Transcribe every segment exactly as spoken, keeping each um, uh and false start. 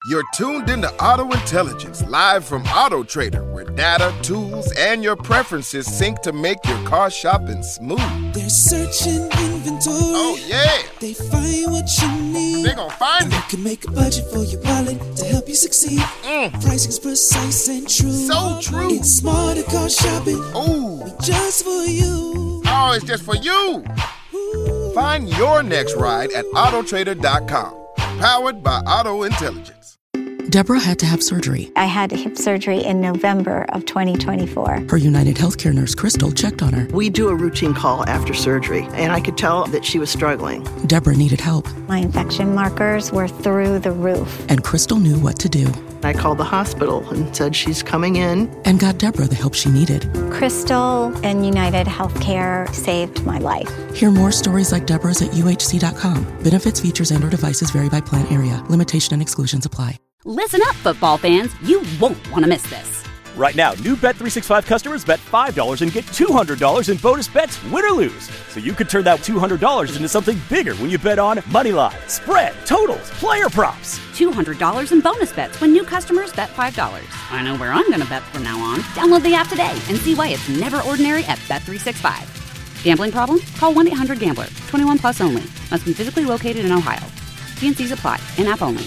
You're tuned into Auto Intelligence, live from Auto Trader, where data, tools, and your preferences sync to make your car shopping smooth. They're searching inventory. Oh, yeah. They find what you need. They're gonna find and it. They can make a budget for your wallet to help you succeed. Mm. Pricing's precise and true. So true. It's smarter car shopping. Ooh. Just for you. Oh, it's just for you. Ooh. Find your next ride at auto trader dot com. Powered by Auto Intelligence. Deborah had to have surgery. I had hip surgery in November of twenty twenty-four. Her United Healthcare nurse, Crystal, checked on her. We do a routine call after surgery, and I could tell that she was struggling. Deborah needed help. My infection markers were through the roof. And Crystal knew what to do. I called the hospital and said she's coming in. And got Deborah the help she needed. Crystal and United Healthcare saved my life. Hear more stories like Deborah's at U H C dot com. Benefits, features, and or devices vary by plan area. Limitation and exclusions apply. Listen up, football fans. You won't want to miss this. Right now, new Bet three sixty-five customers bet five dollars and get two hundred dollars in bonus bets, win or lose. So you could turn that two hundred dollars into something bigger when you bet on money line, spread, totals, player props. two hundred dollars in bonus bets when new customers bet five dollars. I know where I'm going to bet from now on. Download the app today and see why it's never ordinary at Bet three sixty-five. Gambling problem? Call one eight hundred gambler. twenty-one plus only. Must be physically located in Ohio. T and C's apply. In-app only.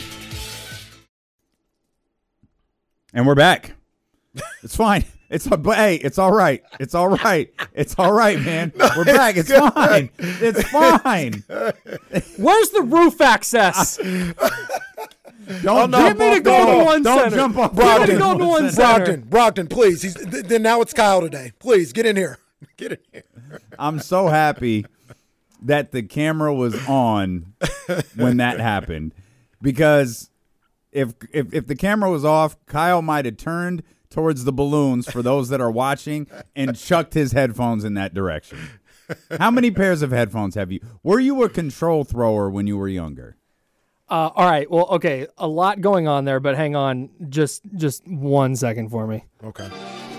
And we're back. It's fine. It's a, hey, it's all right. It's all right. It's all right, man. We're back. It's fine. It's fine. Where's the roof access? Don't oh, no, get me to go to one Don't center. jump off. Brogdon, to go to one center. Brogdon, Brogdon, please. He's, th- then now it's Kyle today. Please get in here. Get in here. I'm so happy that the camera was on when that happened, because if if if the camera was off, Kyle might have turned towards the balloons for those that are watching and chucked his headphones in that direction. How many pairs of headphones have you? Were you a control thrower when you were younger? Uh, all right. Well, okay. A lot going on there, but hang on just just one second for me. Okay.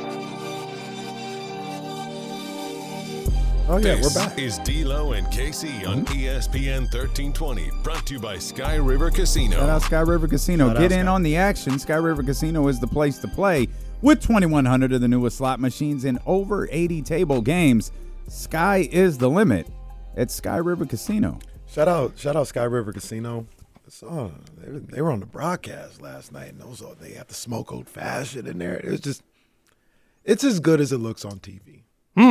Oh, yeah, this we're back. Is D-Lo and K C on mm-hmm. E S P N thirteen twenty, brought to you by Sky River Casino. Shout out Sky River Casino. Shout Get in Sky. on the action. Sky River Casino is the place to play with twenty-one hundred of the newest slot machines and over eighty table games. Sky is the limit at Sky River Casino. Shout out, shout out Sky River Casino. So, they, were, they were on the broadcast last night, and those they have the smoke old fashioned in there. It was just, it's as good as it looks on T V. Hmm.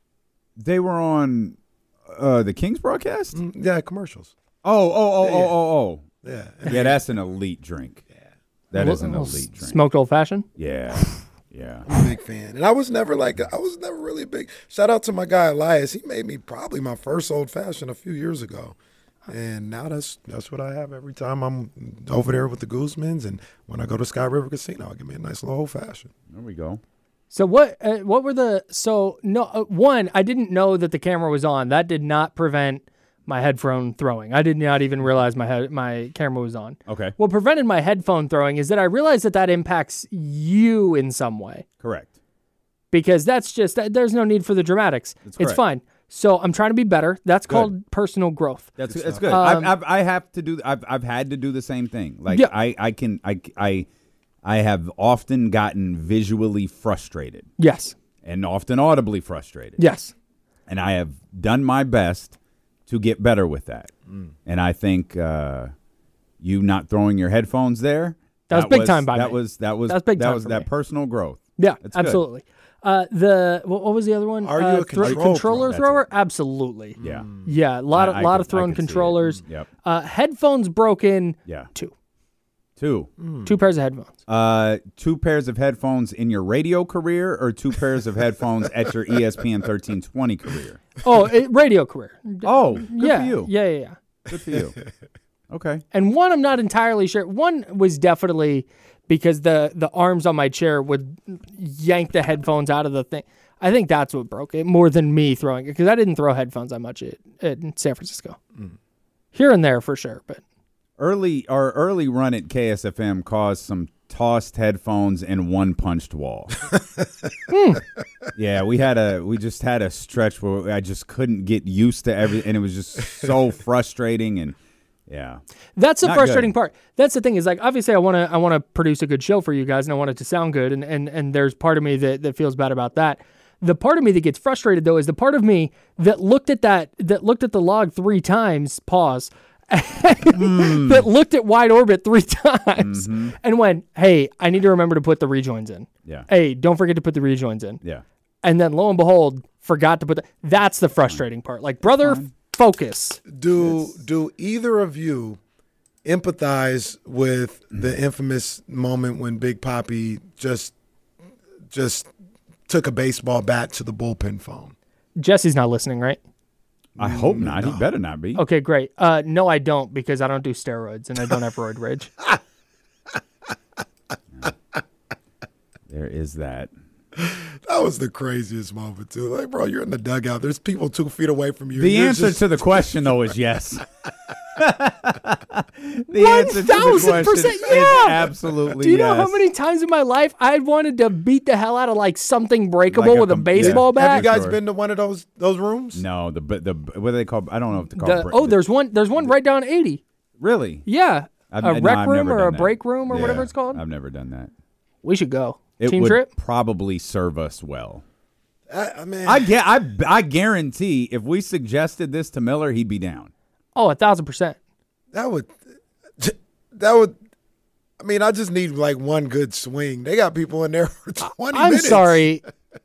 They were on uh, the Kings broadcast? Mm, yeah, commercials. Oh, oh, oh, yeah. oh, oh, oh. Yeah. Yeah, that's an elite drink. Yeah. That well, is an well, elite drink. Smoked old fashioned? Yeah. Yeah. I'm a big fan. And I was never like, I was never really big. Shout out to my guy, Elias. He made me probably my first old fashioned a few years ago. And now that's that's what I have every time I'm over there with the Guzmans. And when I go to Sky River Casino, I give me a nice little old fashioned. There we go. So what? Uh, what were the? So no. Uh, one, I didn't know that the camera was on. That did not prevent my headphone throwing. I did not even realize my head, my camera was on. Okay. What prevented my headphone throwing is that I realized that that impacts you in some way. Correct. Because that's just there's no need for the dramatics. That's it's correct. fine. So I'm trying to be better. That's Good. called personal growth. That's that's good. Um, I've, I've I have to do. I've I've had to do the same thing. Like Yeah. I I can I I I have often gotten visually frustrated. Yes. And often audibly frustrated. Yes. And I have done my best to get better with that. Mm. And I think uh, you not throwing your headphones there. That was big time by that me. Was, that was That was big that time was for that me. personal growth. Yeah, That's good. absolutely. Uh, the what, what was the other one? Are you uh, a control controller thrower? thrower? Absolutely. Yeah. Yeah, a lot of I- I lot could- of I thrown could see it. controllers. Yep. Uh, headphones broken. Yeah. Two. Two. Two pairs of headphones. Uh, two pairs of headphones in your radio career, or two pairs of headphones at your E S P N thirteen twenty career? Oh, it, radio career. Oh, good yeah, for you. Yeah, yeah, yeah. Good for you. Okay. And one, I'm not entirely sure. One was definitely because the the arms on my chair would yank the headphones out of the thing. I think that's what broke it more than me throwing it, because I didn't throw headphones that much at, at San Francisco. Mm. Here and there for sure, but Early our early run at K S F M caused some tossed headphones and one punched wall. hmm. Yeah, we had a we just had a stretch where I just couldn't get used to everything, and it was just so frustrating. And Yeah. That's the Not frustrating good. part. That's the thing is like obviously I want to I want to produce a good show for you guys and I want it to sound good and and and there's part of me that that feels bad about that. The part of me that gets frustrated though is the part of me that looked at that that looked at the log three times, pause, mm. that looked at wide orbit three times mm-hmm. and went, "Hey, I need to remember to put the rejoins in." Yeah. Hey, don't forget to put the rejoins in. Yeah. And then lo and behold, forgot to put the That's the frustrating part. Like, brother, focus. Do it's... do either of you empathize with the infamous moment when Big Papi just just took a baseball bat to the bullpen phone? Jesse's not listening, right? I hope not. No. He better not be. Okay, great. Uh, no, I don't because I don't do steroids and I don't have roid rage. There is that. That was the craziest moment, too. Like, bro, you're in the dugout. There's people two feet away from you. The You're answer just... to the question, though, is yes. The one answer to the question percent, is yeah. absolutely Do you yes. know how many times in my life I wanted to beat the hell out of like something breakable Like a with a com- baseball yeah. bat? Have you guys Sure. been to one of those those rooms? No, the the what do they call? I don't know if they call. The- it. oh, there's one. There's one right down eighty. Really? Yeah, I've, a no, rec I've room never or a done that. break room or Yeah, whatever it's called. I've never done that. We should go. It Team would trip. probably serve us well. I, I mean, I get. I I guarantee if we suggested this to Miller, he'd be down. Oh, a thousand percent. that would that would. I mean, I just need like one good swing. They got people in there for twenty I'm minutes. sorry.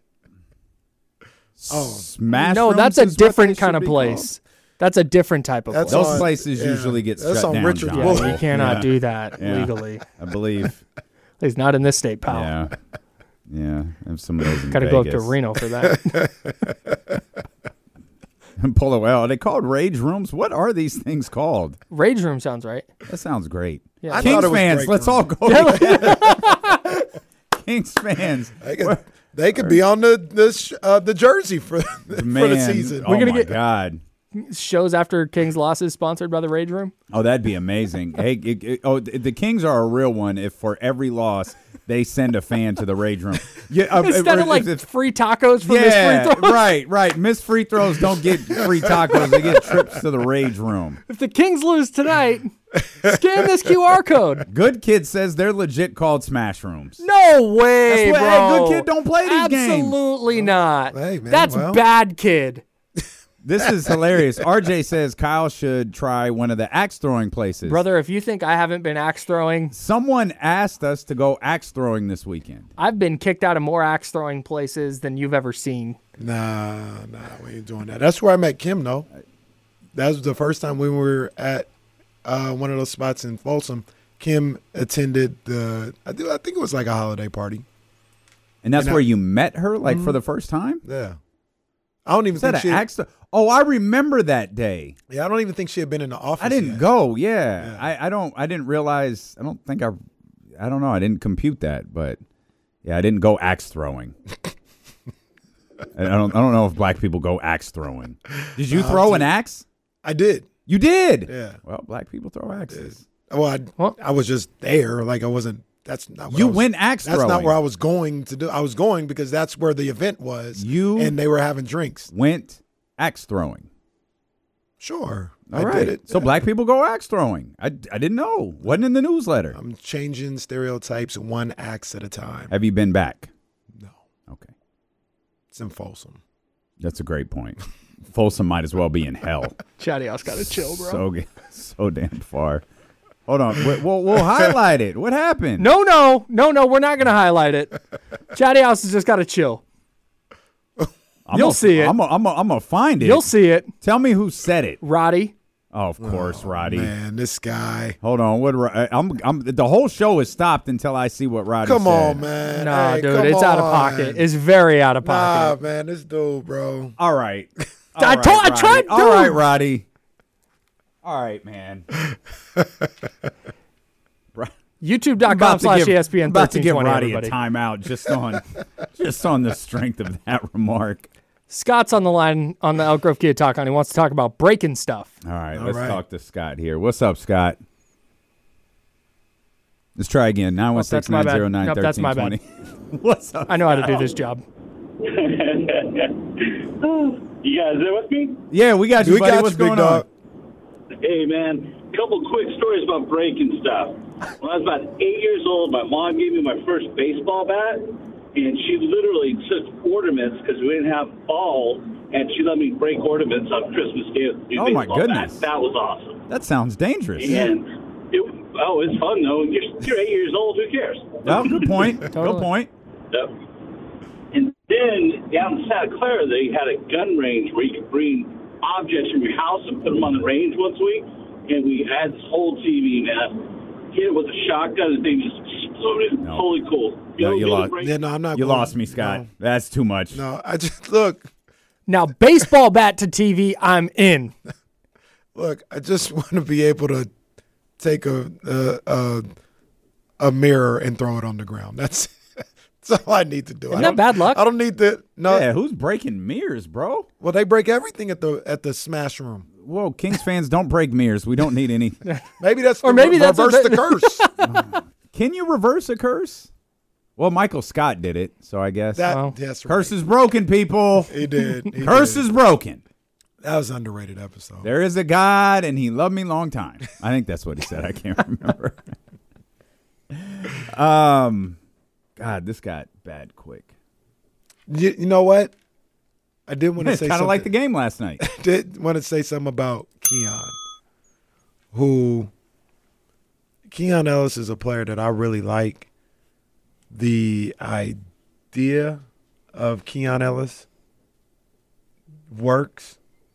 Oh, Smash No, rooms that's a is what different they kind should of be place. called. That's a different type of That's place. Those on- places yeah, usually get that's shut on down. Richard John. Yeah, Bullock. you cannot Yeah. do that Yeah. legally. I believe. At least not in this state, pal. Yeah. Yeah. And some of those in Got to go up to Vegas. Reno for that. And pull away. Are they called rage rooms? What are these things called? Rage room sounds right. That sounds great. Yeah. I Kings thought it was fans, break let's room. all go. together. Kings fans. They could, they could be on the the sh- uh, the jersey for for Man, the season. Oh We're gonna my get- God. Shows after Kings losses sponsored by the Rage Room. Oh, that'd be amazing. Hey, it, it, oh, th- the Kings are a real one. If for every loss they send a fan to the rage room, yeah, uh, Instead uh, of like if- if- free tacos for yeah, missed free throws. right, right. Missed free throws don't get free tacos; they get trips to the rage room. If the Kings lose tonight, scan this Q R code. Good Kid says they're legit called smash rooms. No way, That's what- bro. hey, Good Kid don't play these games. Absolutely not. Hey, man, That's well. bad kid. This is hilarious. R J says Kyle should try one of the axe throwing places. Brother, if you think I haven't been axe throwing, Someone asked us to go axe throwing this weekend. I've been kicked out of more axe throwing places than you've ever seen. Nah, nah, we ain't doing that. That's where I met Kim, though. That was the first time we were at uh, one of those spots in Folsom. Kim attended the, I, do, I think it was like a holiday party. And that's And I- where you met her, like Mm-hmm. for the first time? Yeah. I don't even Is that think an she. axe? Th- oh, I remember that day. Yeah, I don't even think she had been in the office. I didn't yet. go. Yeah, Yeah. I, I don't. I didn't realize. I don't think I. I don't know. I didn't compute that, but yeah, I didn't go axe throwing. I don't. I don't know if black people go axe throwing. Did you Uh, throw dude. an axe? I did. You did. Yeah. Well, black people throw axes. Well, I, Well- I was just there. Like I wasn't. That's not. What You I was, went axe That's throwing. not where I was going to do. I was going because that's where the event was. You and they were having drinks. Went axe throwing. Sure, All I right. did it. So Yeah. black people go axe throwing. I, I didn't know. Wasn't in the newsletter. I'm changing stereotypes one axe at a time. Have you been back? No, Okay. it's in Folsom. That's a great point. Folsom might as well be in hell. Chatty House got to chill, bro. So g- so damn far. Hold on. We- We'll, we'll highlight it. What happened? No, no, no, no. We're not going to highlight it. Chatty House has just got to chill. I'm You'll a, see it. I'm going I'm I'm to find it. You'll see it. Tell me who said it. Roddy. Oh, of course, Roddy. Man, this guy. Hold on. What? Ro- I'm, I'm, the whole show is stopped until I see what Roddy Come said. on, man. Nah, Hey, dude, come it's out of on. pocket. It's very out of Nah, pocket. man, this dude, bro. All right. All I right, told- I Roddy. tried, All right, dude. Roddy. All right, man. YouTube.com slash ESPN I'm about to give 1320, Roddy everybody. a timeout just on just on the strength of that remark. Scott's on the line on the Elk Grove Kia Talk on. He wants to talk about breaking stuff. All right, All let's right. talk to Scott here. What's up, Scott? Let's try again. nine one six, nine zero nine, Nope, one that's three my two bad. zero. What's up? I know how to do this job. You guys there with me? Yeah, we got you, We buddy. got What's you, big going on? dog. Hey, man. couple quick stories about breaking stuff. When I was about eight years old, my mom gave me my first baseball bat, and she literally took ornaments because we didn't have balls, and she let me break ornaments on Christmas Day with the new Oh, my baseball goodness. bat. That was awesome. That sounds dangerous. And it, oh, it's fun though. You're, you're eight years old. Who cares? Oh, good point. Good point. Yep. And then down in Santa Clara, they had a gun range where you could bring objects from your house and put them on the range once a week. And we had this whole T V, man. Hit it with a shotgun, and thing just exploded. No. Totally cool. You No, know, you get a lost. break- Yeah, no, I'm not. You going- lost me, Scott. No, That's too much. no, I just look. Now, baseball bat to T V, I'm in. Look, I just want to be able to take a a, a a mirror and throw it on the ground. That's that's all I need to do. Isn't I that don't- bad luck? I don't need to. No. Yeah, who's breaking mirrors, bro? Well, they break everything at the at the Smash Room. Whoa, Kings fans don't break mirrors. We don't need any. Maybe that's Or the maybe re- that's what reverse they- the curse. Can you reverse a curse? Well, Michael Scott did it, so I guess. That Wow. that's right. Curse is broken, people. He did. He Curse did. is broken. That was an underrated episode. There is a God, and he loved me long time. I think that's what he said. I can't remember. um, God, this got bad quick. You, you know what? I did want to It's say kind of something. like the game last night. did want to say something about Keon, who Keon Ellis is a player that I really like. The idea of Keon Ellis works.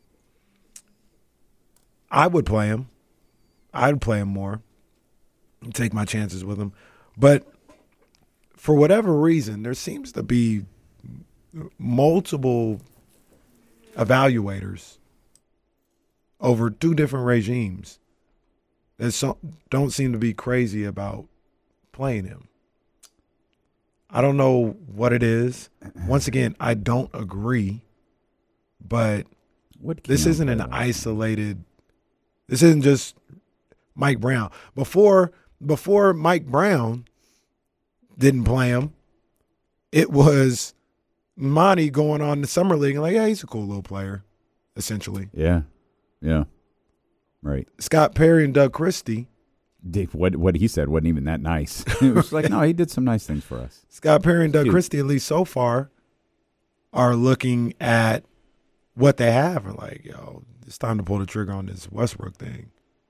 I would play him. I'd play him more and take my chances with him. But for whatever reason, there seems to be multiple evaluators over two different regimes that so, don't seem to be crazy about playing him. I don't know what it is. Once again, I don't agree, but What this Keon isn't an play last isolated. This isn't just Mike Brown. Before before Mike Brown didn't play him, it was Monty going on the summer league and like, yeah, he's a cool little player, essentially. Yeah, yeah, right. Scott Perry and Doug Christie. Dave, what what he said wasn't even that nice. It was like, no, he did some nice things for us. Scott Perry and Doug Cute. Christie, at least so far, are looking at what they have and like, yo, it's time to pull the trigger on this Westbrook thing.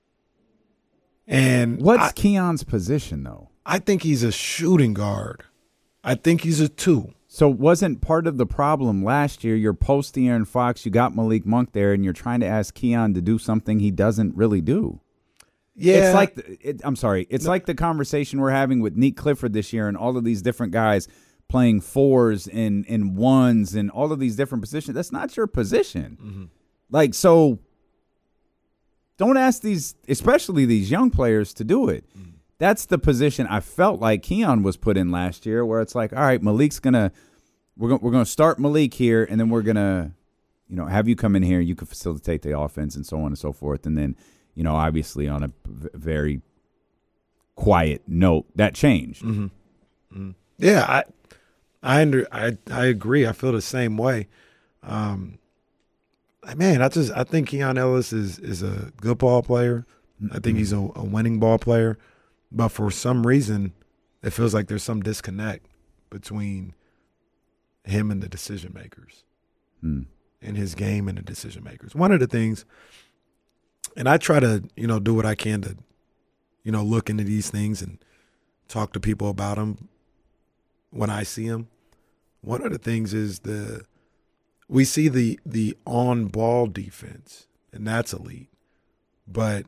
And What's I, Keon's position, though? I think he's a shooting guard. I think he's a two. So wasn't part of the problem last year, you're post De'Aaron Fox, you got Malik Monk there, and you're trying to ask Keon to do something he doesn't really do. Yeah. It's like, the, it, I'm sorry, it's no. like the conversation we're having with Nick Clifford this year and all of these different guys playing fours and, and ones and all of these different positions. That's not your position. Mm-hmm. Like, so don't ask these, especially these young players, to do it. Mm-hmm. That's the position I felt like Keon was put in last year, where it's like, all right, Malik's gonna, we're gonna we're gonna start Malik here, and then we're gonna, you know, have you come in here, you can facilitate the offense and so on and so forth, and then, you know, obviously on a v- very quiet note, that changed. Mm-hmm. Mm-hmm. Yeah, I, I under, I, I agree. I feel the same way. Um, man, I just, I think Keon Ellis is is a good ball player. I think he's a, a winning ball player, but for some reason, it feels like there's some disconnect between him and the decision makers, mm. in his game and the decision makers. One of the things. And I try to, you know, do what I can to, you know, look into these things and talk to people about them when I see them. One of the things is the we see the the on-ball defense, and that's elite. But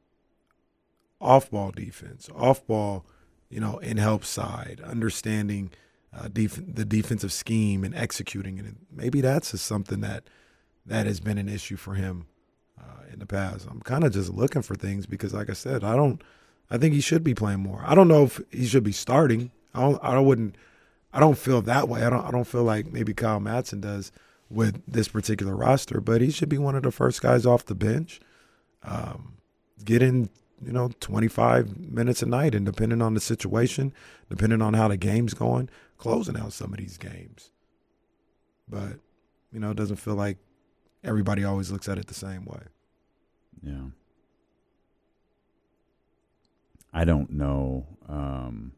off-ball defense, off-ball, you know, in help side, understanding uh, def- the defensive scheme and executing it. And maybe that's just something that that has been an issue for him in the past. I'm kind of just looking for things because, like I said, I don't. I think he should be playing more. I don't know if he should be starting. I don't. I wouldn't. I don't feel that way. I don't. I don't feel like maybe Kyle Madsen does with this particular roster. But he should be one of the first guys off the bench. Um, getting you know twenty-five minutes a night, and depending on the situation, depending on how the game's going, closing out some of these games. But you know, it doesn't feel like everybody always looks at it the same way. Yeah. I don't know. Um,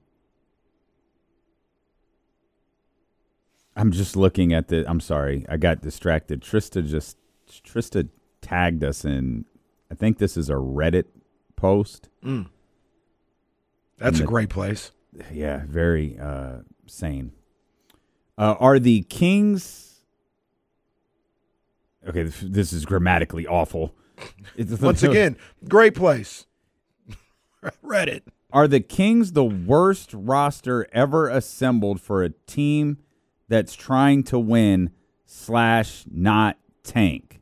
I'm just looking at the. I'm sorry, I got distracted. Trista just Trista tagged us in. I think this is a Reddit post. Mm. That's the, a great place. Yeah, very uh, sane. Uh, are the Kings? Okay, this is grammatically awful. Once again, great place. Reddit. Are the Kings the worst roster ever assembled for a team that's trying to win slash not tank?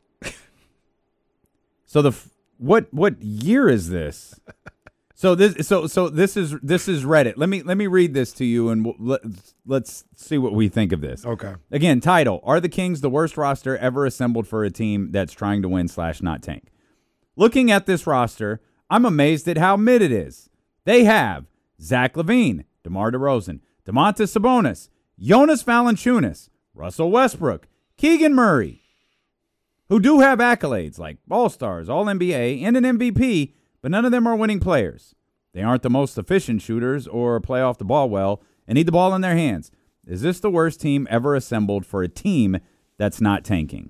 So the what what year is this? So this so so this is this is Reddit. Let me let me read this to you and we'll, let's let's see what we think of this. Okay. Again, title: Are the Kings the worst roster ever assembled for a team that's trying to win slash not tank? Looking at this roster, I'm amazed at how mid it is. They have Zach LaVine, DeMar DeRozan, Domantas Sabonis, Jonas Valanciunas, Russell Westbrook, Keegan Murray, who do have accolades like All-Stars, All-N B A, and an M V P, but none of them are winning players. They aren't the most efficient shooters or play off the ball well and need the ball in their hands. Is this the worst team ever assembled for a team that's not tanking?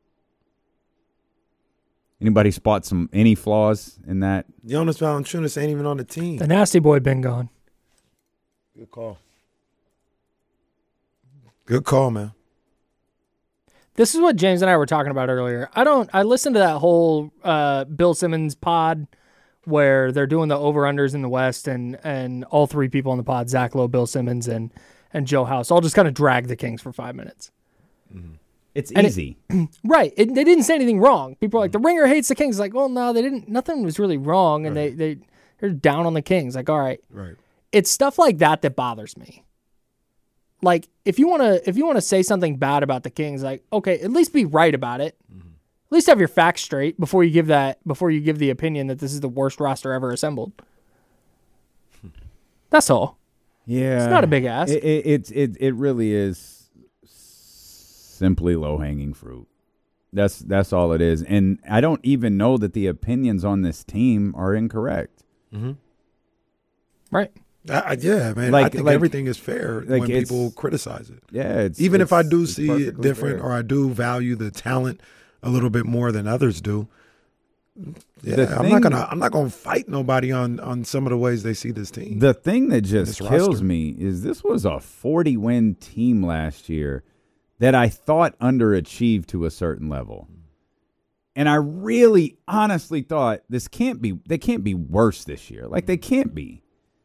Anybody spot some any flaws in that? Jonas Valanciunas ain't even on the team. The nasty boy been gone. Good call. Good call, man. This is what James and I were talking about earlier. I don't. I listened to that whole uh, Bill Simmons pod where they're doing the over-unders in the West, and and all three people on the pod, Zach Lowe, Bill Simmons, and and Joe House, all just kind of drag the Kings for five minutes. Mm-hmm. It's and easy. It, right. It, they didn't say anything wrong. People are like, the Ringer hates the Kings. Like, well, no, they didn't. Nothing was really wrong, and right. they, they, they're down on the Kings. Like, all right. Right. It's stuff like that that bothers me. Like, if you want to if you want to say something bad about the Kings, like, okay, at least be right about it. Mm-hmm. At least have your facts straight before you give that before you give the opinion that this is the worst roster ever assembled. That's all. Yeah. It's not a big ask. It it it, it really is. Simply low-hanging fruit. That's that's all it is. And I don't even know that the opinions on this team are incorrect. Mm-hmm. Right. Uh, yeah, man. Like, I think like, everything is fair like when people criticize it. Yeah. It's, Even it's, if I do see it different fair. or I do value the talent a little bit more than others do, yeah, The I'm thing- not gonna I'm not gonna fight nobody on, on some of the ways they see this team. The thing that just this kills roster. me is this was a forty-win team last year that I thought underachieved to a certain level. And I really honestly thought this can't be they can't be worse this year. Like they can't be.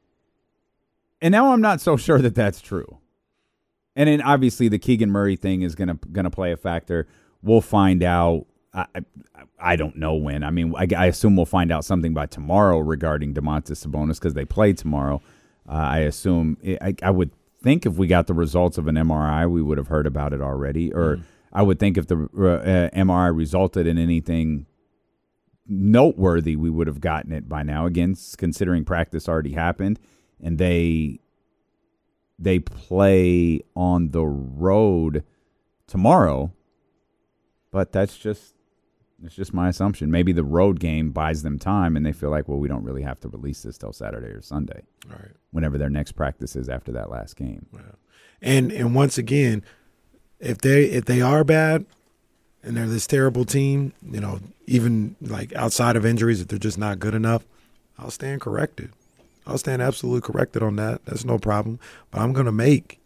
And now I'm not so sure that that's true. And then obviously the Keegan Murray thing is gonna gonna play a factor. We'll find out. I I, I don't know when. I mean, I, I assume we'll find out something by tomorrow regarding Domantas Sabonis because they play tomorrow. Uh, I assume I, I would. think if we got the results of an M R I, we would have heard about it already. Or mm. I would think if the uh, M R I resulted in anything noteworthy, we would have gotten it by now. Again, considering practice already happened, and they they play on the road tomorrow. But that's just it's just my assumption. Maybe the road game buys them time, and they feel like, well, we don't really have to release this till Saturday or Sunday. All right. Whenever their next practice is after that last game. Yeah. And and once again, if they if they are bad and they're this terrible team, you know, even like outside of injuries, if they're just not good enough, I'll stand corrected. I'll stand absolutely corrected on that. That's no problem. But I'm gonna make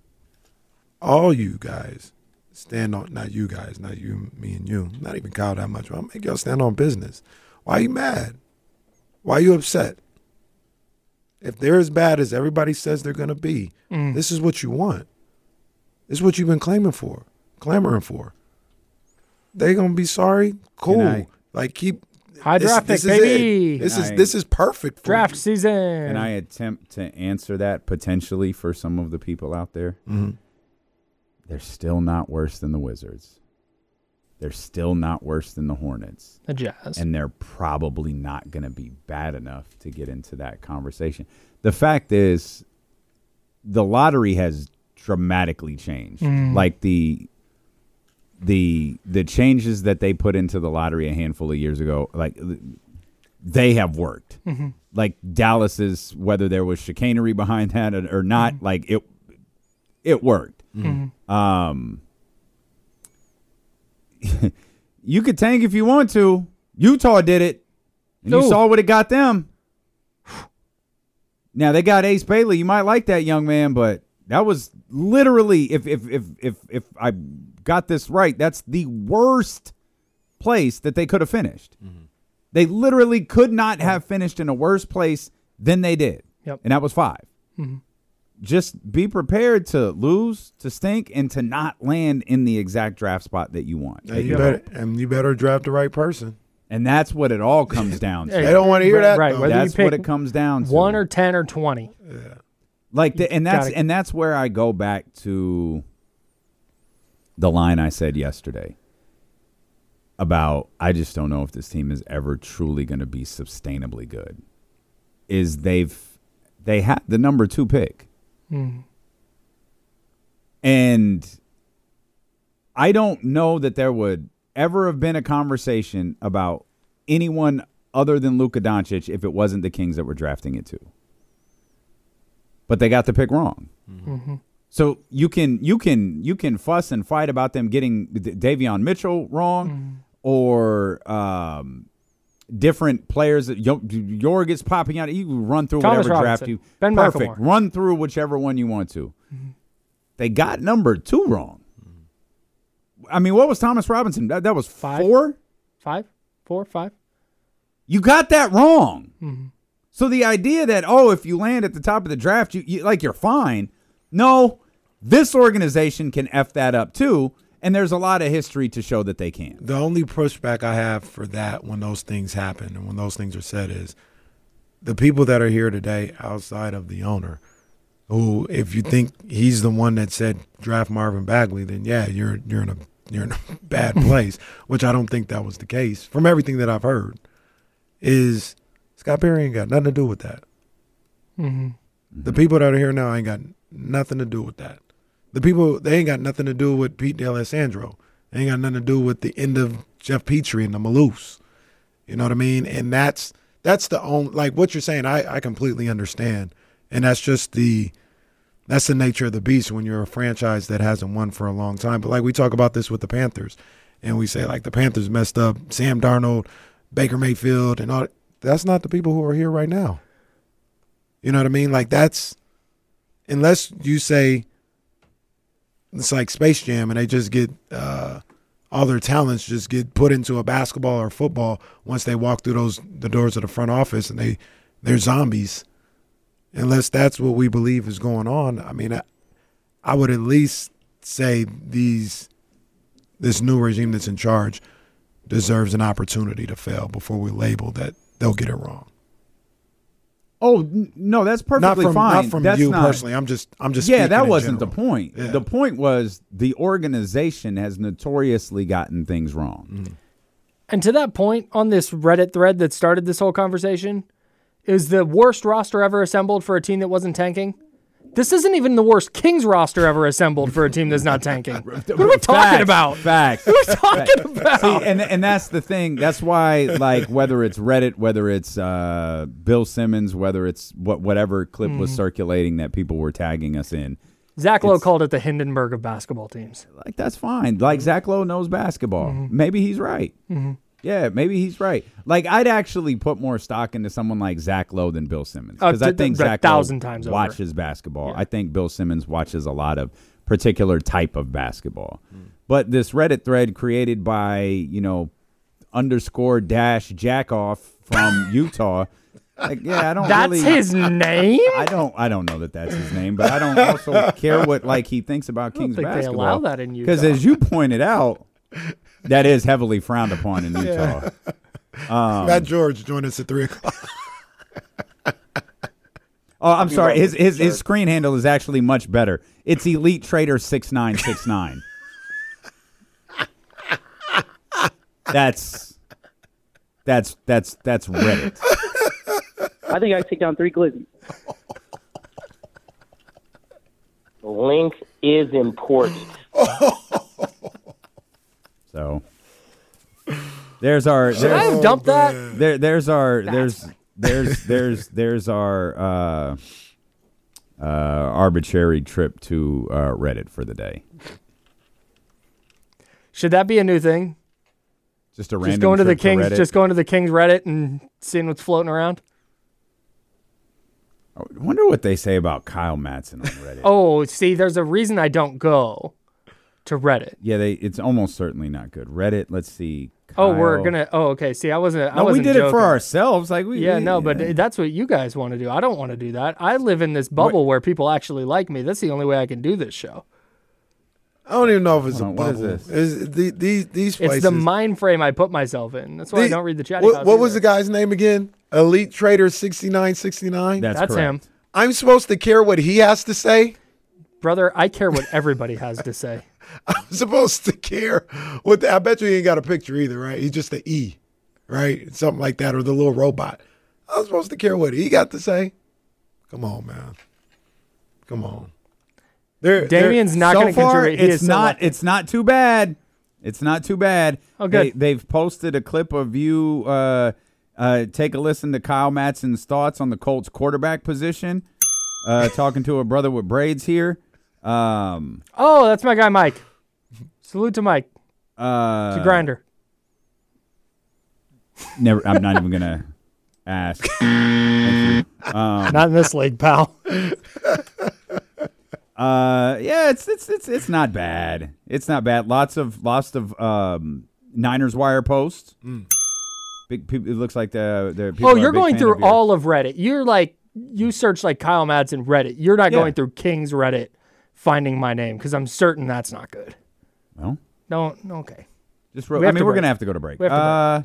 all you guys stand on not you guys, not you, me and you, not even Kyle that much, but I'll make y'all stand on business. Why are you mad? Why are you upset? If they're as bad as everybody says they're going to be, mm. this is what you want. This is what you've been claiming for, clamoring for. They're going to be sorry? Cool. I, like, keep high draft this, pick, this baby. Is this I, is this is perfect for draft you. season. Can I attempt to answer that potentially for some of the people out there? Mm-hmm. They're still not worse than the Wizards. They're still not worse than the Hornets. The Jazz. And they're probably not going to be bad enough to get into that conversation. The fact is, the lottery has dramatically changed. Mm. Like the the the changes that they put into the lottery a handful of years ago, like they have worked. Mm-hmm. Like Dallas's, whether there was chicanery behind that or not, mm-hmm. like it, it worked. Mm-hmm. Um, you could tank if you want to. Utah did it, and Ooh. you saw what it got them. Now they got Ace Bailey. You might like that young man, but that was literally, if if if if if I got this right, that's the worst place that they could have finished. Mm-hmm. They literally could not have finished in a worse place than they did. Yep. And that was five. Mm-hmm. Just be prepared to lose, to stink, and to not land in the exact draft spot that you want. And you, better, and you better draft the right person. And that's what it all comes down to. They don't want to hear that. Right. Whether That's you pick what it comes down to. One or ten or twenty. Yeah. Like the, and that's gotta- and that's where I go back to the line I said yesterday about I just don't know if this team is ever truly going to be sustainably good. Is they've they had the number two pick. Mm. And I don't know that there would ever have been a conversation about anyone other than Luka Doncic if it wasn't the Kings that were drafting it too. But they got the pick wrong. Mm-hmm. So you can you can you can fuss and fight about them getting Davion Mitchell wrong Mm-hmm. or um, different players that Jorgis popping out. You can run through Thomas whatever Robinson, draft you. Ben Perfect. McLemore. Run through whichever one you want to. Mm-hmm. They got number two wrong. I mean, what was Thomas Robinson? That, that was Five. four? Five? Four? Five? You got that wrong. Mm-hmm. So the idea that, oh, if you land at the top of the draft, you, you like you're fine. No, this organization can F that up too, and there's a lot of history to show that they can. The only pushback I have for that when those things happen and when those things are said is the people that are here today outside of the owner, who if you think he's the one that said draft Marvin Bagley, then yeah, you're you're in a you're in a bad place, which I don't think that was the case from everything that I've heard, is Scott Perry ain't got nothing to do with that. Mm-hmm. The people that are here now ain't got nothing to do with that. The people, they ain't got nothing to do with Pete D'Alessandro. They ain't got nothing to do with the end of Jeff Petrie and the Maloofs. You know what I mean? And that's that's the only, like what you're saying, I, I completely understand. And that's just the, that's the nature of the beast when you're a franchise that hasn't won for a long time. But like we talk about this with the Panthers, and we say like the Panthers messed up, Sam Darnold, Baker Mayfield, and all. That's not the people who are here right now. You know what I mean? Like that's, unless you say it's like Space Jam and they just get uh, all their talents just get put into a basketball or football once they walk through those the doors of the front office and they they're zombies. Unless that's what we believe is going on, I mean, I, I would at least say these this new regime that's in charge deserves an opportunity to fail before we label that they'll get it wrong. Oh n- no, that's perfectly not from, fine. Not from that's you not, personally. I'm just, I'm just. Yeah, that in wasn't general. the point. Yeah. The point was the organization has notoriously gotten things wrong. Mm. And to that point, on this Reddit thread that started this whole conversation, is the worst roster ever assembled for a team that wasn't tanking. This isn't even the worst Kings roster ever assembled for a team that's not tanking. What are we talking Facts, about? Facts. What are we talking about? See, and and that's the thing. That's why, like, whether it's Reddit, whether it's uh, Bill Simmons, whether it's what whatever clip was Mm. circulating that people were tagging us in. Zach Lowe It's- called it the Hindenburg of basketball teams. Like, that's fine. Like, Zach Lowe knows basketball. Mhm. Maybe he's right. Mhm. Yeah, maybe he's right. Like, I'd actually put more stock into someone like Zach Lowe than Bill Simmons. Uh, Because I d- think d- Zach thousand Lowe times over. watches basketball. Yeah. I think Bill Simmons watches a lot of particular type of basketball. But this Reddit thread created by, you know, underscore dash jackoff from Utah. Like, yeah, I don't That's really, his name? I don't I don't know that that's his name, but I don't also care what like he thinks about don't Kings think they basketball. allow that in Because Utah. as you pointed out, that is heavily frowned upon in Utah. Um, Matt George joined us at three o'clock. oh, I'm sorry. His his his screen handle is actually much better. It's Elite Trader six nine six nine. That's that's that's that's Reddit. I think I take down three glizzies. Link is important. So There's our. Should I have dumped that? There, there's our. That's There's, fine. there's, there's, there's our uh, uh, arbitrary trip to uh, Reddit for the day. Should that be a new thing? Just a random. Just going to the trip Kings. Reddit? Just going to the Kings Reddit and seeing what's floating around. I wonder what they say about Kyle Madsen on Reddit. Oh, see, there's a reason I don't go to Reddit. Yeah, they. It's almost certainly not good. Reddit. Let's see. Oh, we're Kyle- gonna. Oh, okay. See, I wasn't. I No, we wasn't did it for joking. ourselves. Like we. Yeah, we- no, but that's what you guys want to do. I don't want to do that. I live in this bubble where people actually like me. That's the only way I can do this show. I don't even know if it's Hold a on, what is bubble. this? Is the, these these places? It's the mind frame I put myself in. That's why I The- don't read the chat. What, what was the guy's name again? Elite Trader sixty-nine sixty-nine? That's, That's correct. him. I'm supposed to care what he has to say? Brother, I care what everybody has to say. I'm supposed to care what the, I bet you he ain't got a picture either, right? He's just the E, right? Something like that, or the little robot. I'm supposed to care what he got to say? Come on, man. Come on. They're, Damien's not so going to far, contribute. He it's is not. so It's not too bad. It's not too bad. Oh, good. They, they've posted a clip of you. Uh, uh, take a listen to Kyle Madsen's thoughts on the Colts quarterback position. Uh, talking to a brother with braids here. Um, Oh, that's my guy, Mike. Salute to Mike. uh, To Grinder. Never. I'm not even gonna ask. Thank you. Um, Not in this league, pal. Uh, yeah, it's it's it's it's not bad. It's not bad. Lots of lots of um, Niners wire posts. Big people. It looks like the the. people Oh, are a you're big going fan through of yours. all of Reddit. You're like, you search like Kyle Madsen Reddit. You're not Yeah. going through King's Reddit finding my name because I'm certain that's not good. Well, No, okay. just. Ro- We I have mean, to we're break. gonna have to go to break. We have to uh,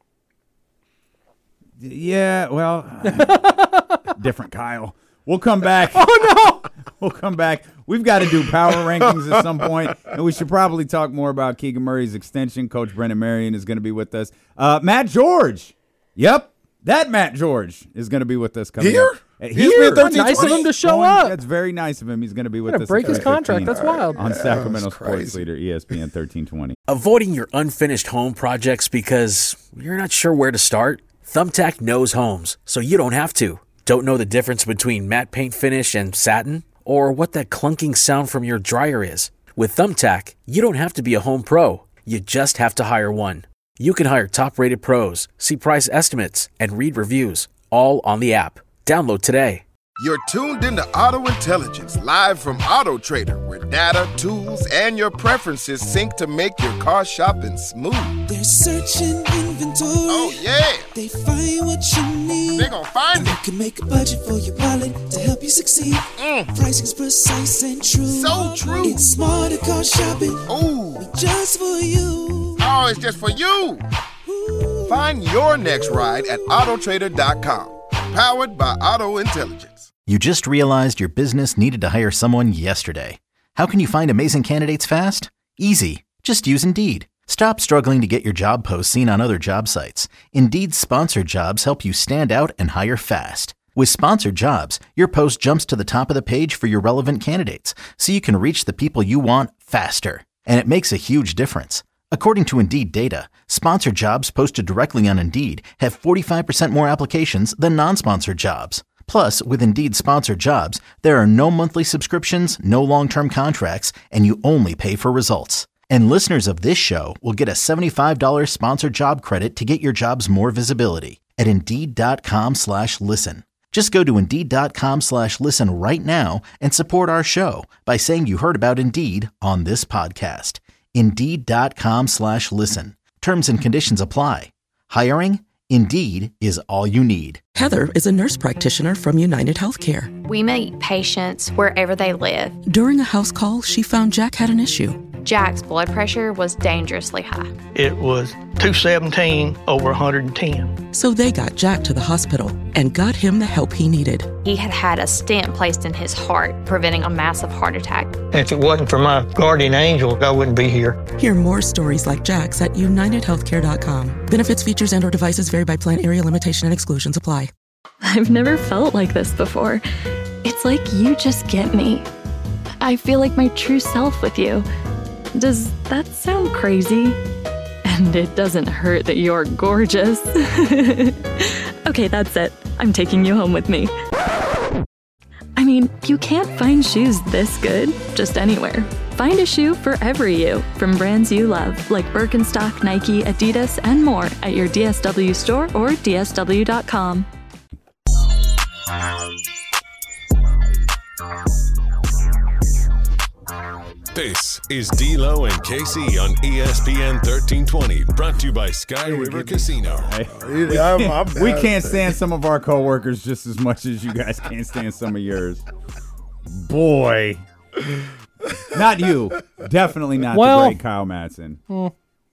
yeah. Well, different Kyle. We'll come back. Oh no! We'll come back. We've got to do power rankings at some point, and we should probably talk more about Keegan Murray's extension. Coach Brendan Marion is going to be with us. Uh, Matt George. Yep, that Matt George is going to be with us coming Here? up. Uh, He's been thirteen Nice of him to show Going- up. That's very nice of him. He's going to be with Gonna us. break at his three contract. fifteen That's wild. on Sacramento that's Sports crazy. Leader E S P N thirteen twenty. Avoiding your unfinished home projects because you're not sure where to start? Thumbtack knows homes, so you don't have to. Don't know the difference between matte paint finish and satin? Or what that clunking sound from your dryer is? With Thumbtack, you don't have to be a home pro. You just have to hire one. You can hire top-rated pros, see price estimates, and read reviews, all on the app. Download today. You're tuned into Auto Intelligence, live from Auto Trader, where data, tools, and your preferences sync to make your car shopping smooth. They're searching inventory. Oh, yeah. They find what you need. They gon' find and it. You can make a budget for your wallet to help you succeed. Mm. Pricing's precise and true. So true. It's smarter car shopping. Ooh. Just for you. Oh, it's just for you. Find your next ride at auto trader dot com. Powered by Auto Intelligence. You just realized your business needed to hire someone yesterday. How can you find amazing candidates fast? Easy. Just use Indeed. Stop struggling to get your job posts seen on other job sites. Indeed's sponsored jobs help you stand out and hire fast. With sponsored jobs, your post jumps to the top of the page for your relevant candidates, so you can reach the people you want faster. And it makes a huge difference. According to Indeed data, sponsored jobs posted directly on Indeed have forty-five percent more applications than non-sponsored jobs. Plus, with Indeed sponsored jobs, there are no monthly subscriptions, no long-term contracts, and you only pay for results. And listeners of this show will get a seventy-five dollars sponsored job credit to get your jobs more visibility at Indeed.com slash listen. Just go to Indeed.com slash listen right now and support our show by saying you heard about Indeed on this podcast. Indeed.com slash listen. Terms and conditions apply. Hiring? Indeed is all you need. Heather is a nurse practitioner from United Healthcare. We meet patients wherever they live. During a house call, she found Jack had an issue. Jack's blood pressure was dangerously high. It was two seventeen over one hundred ten. So they got Jack to the hospital and got him the help he needed. He had had a stent placed in his heart, preventing a massive heart attack. If it wasn't for my guardian angel, I wouldn't be here. Hear more stories like Jack's at United Healthcare dot com. Benefits, features, and or devices vary by plan, area, limitation, and exclusions apply. I've never felt like this before. It's like you just get me. I feel like my true self with you. Does that sound crazy? And it doesn't hurt that you're gorgeous. Okay, that's it. I'm taking you home with me. I mean, you can't find shoes this good just anywhere. Find a shoe for every you from brands you love, like Birkenstock, Nike, Adidas, and more at your D S W store or D S W dot com. This is D-Lo and K C on E S P N thirteen twenty, brought to you by Sky River Casino. Hey, we, can't, we can't stand some of our coworkers just as much as you guys can't stand some of yours. Boy. Not you. Definitely not well, the great Kyle Madsen. Hmm.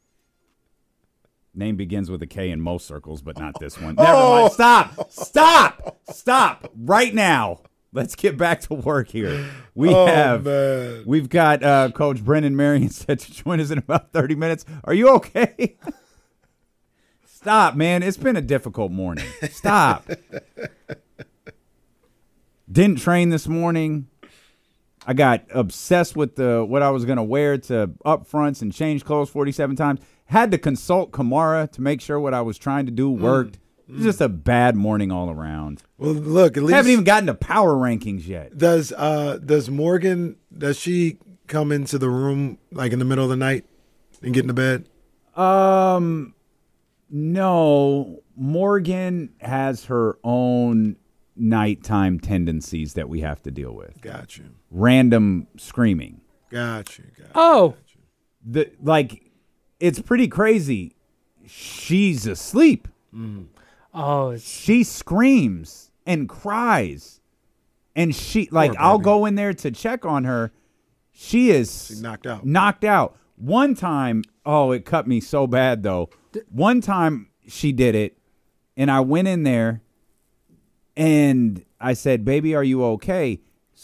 Name begins with a K in most circles, but not this one. Never oh. mind. Stop. Stop. Stop. Right now. Let's get back to work here. We oh, have, man. we've got uh, Coach Brendan Marion set to join us in about thirty minutes. Are you okay? Stop, man. It's been a difficult morning. Stop. Didn't train this morning. I got obsessed with the what I was going to wear to up fronts and change clothes forty-seven times. Had to consult Kamara to make sure what I was trying to do worked. Mm. It was just a bad morning all around. Well, look, at least haven't even gotten to power rankings yet. Does uh does Morgan does she come into the room like in the middle of the night and get into bed? Um, no. Morgan has her own nighttime tendencies that we have to deal with. Got you. Random screaming. Got you. Got you. Oh, the like, it's pretty crazy. She's asleep. Mm. Oh, it's... she screams and cries, and she like I'll go in there to check on her. She is She's knocked out. Knocked out. One time, oh, it cut me so bad though. One time she did it, and I went in there, and I said, "Baby, are you okay?"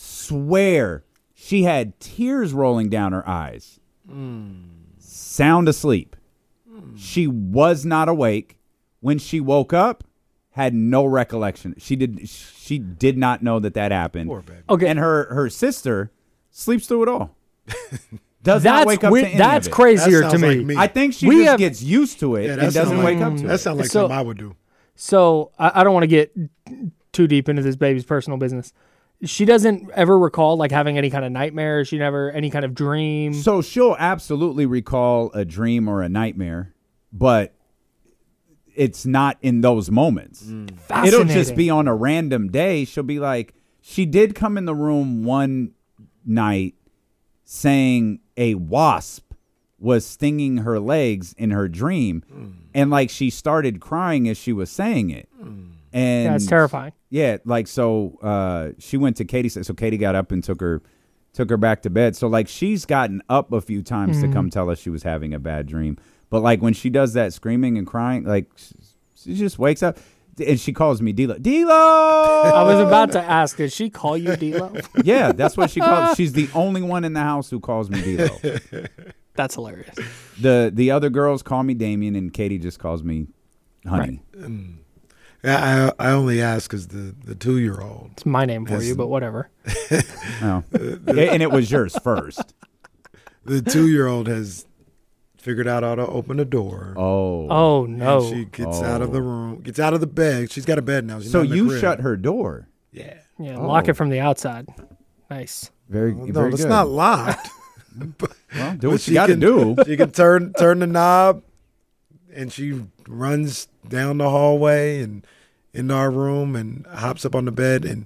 Swear, she had tears rolling down her eyes. Mm. Sound asleep. Mm. She was not awake. When she woke up, had no recollection. She did. She did not know that that happened. Poor baby. Okay, and her her sister sleeps through it all. Does that's not wake up weird. to any That's of it. crazier that to me. Like me. I think she we just have, gets used to it yeah, and doesn't like, wake up to that it. sounds like so, something I would do. So I, I don't want to get too deep into this baby's personal business. She doesn't ever recall like having any kind of nightmare. She never any kind of dream. So she'll absolutely recall a dream or a nightmare, but it's not in those moments. Mm. It'll just be on a random day. She'll be like, she did come in the room one night saying a wasp was stinging her legs in her dream. Mm. And like she started crying as she was saying it. Mm. And yeah, it's terrifying. Yeah, like so uh, she went to Katie. So Katie got up and took her took her back to bed. So like she's gotten up a few times mm. to come tell us she was having a bad dream. But, like, when she does that screaming and crying, like, she just wakes up, and she calls me D-Lo. D-Lo! I was about to ask, did she call you D-Lo? Yeah, that's what she calls. She's the only one in the house who calls me D-Lo. That's hilarious. The the other girls call me Damien, and Katie just calls me Honey. Right. Um, I, I only ask because the, the two-year-old. It's my name for you, but whatever. Oh. And it was yours first. The two-year-old has figured out how to open a door. Oh. Oh, no. And she gets oh. out of the room, gets out of the bed. She's got a bed now. She's so not in the you crib. shut her door? Yeah. Yeah, oh. lock it from the outside. Nice. Very, well, very no, it's good. not locked. But, well, do what she you got to can, do. She can turn turn the knob, and she runs down the hallway and into our room and hops up on the bed. And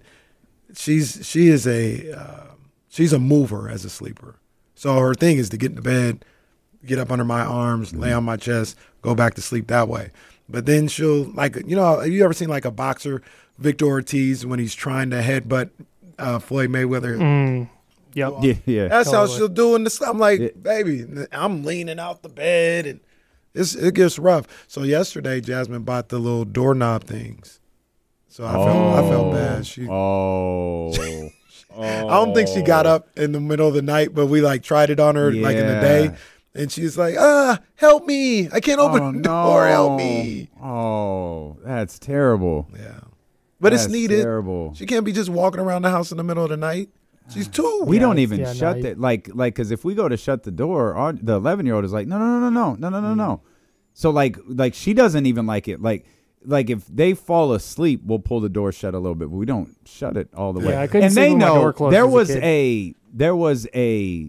she's she is a uh, she's a mover as a sleeper. So her thing is to get into bed, get up under my arms, mm-hmm. lay on my chest, go back to sleep that way. But then she'll, like, you know, have you ever seen like a boxer, Victor Ortiz, when he's trying to headbutt uh, Floyd Mayweather? Mm. Yep. Yeah, yeah. That's totally. how she'll do in the. I'm like, yeah. baby, I'm leaning out the bed, and it's, it gets rough. So yesterday, Jasmine bought the little doorknob things. So I oh. felt I felt bad. She, oh. she, oh. I don't think she got up in the middle of the night, but we like tried it on her yeah. like in the day, and she's like, ah, help me! I can't open oh, the door. No. Help me! Oh, that's terrible. Yeah, but that's it's needed. Terrible. She can't be just walking around the house in the middle of the night. She's two. We Yeah, don't even yeah, shut no, it. Like, like, because if we go to shut the door, our, the eleven-year-old is like, no, no, no, no, no, no, no, no, no. So like like she doesn't even like it. Like like if they fall asleep, we'll pull the door shut a little bit, but we don't shut it all the way. Yeah, I couldn't and sleep they with my know door closed there as a was kid. a there was a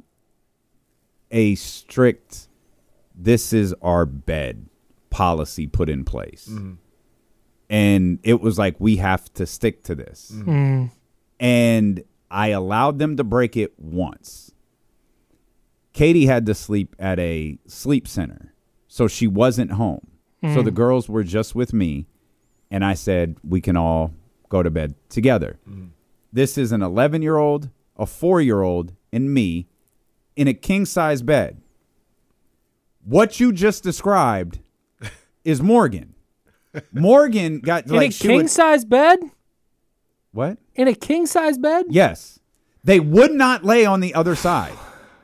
a strict this is our bed policy put in place. Mhm. And it was like, we have to stick to this. Mm. And I allowed them to break it once. Katie had to sleep at a sleep center, so she wasn't home. So Mm. the girls were just with me, and I said, we can all go to bed together. Mm. This is an eleven-year-old, a four-year-old, and me in a king-size bed. What you just described is Morgan. Morgan got In like a she would- king size bed? What? In a king size bed? Yes. They would not lay on the other side.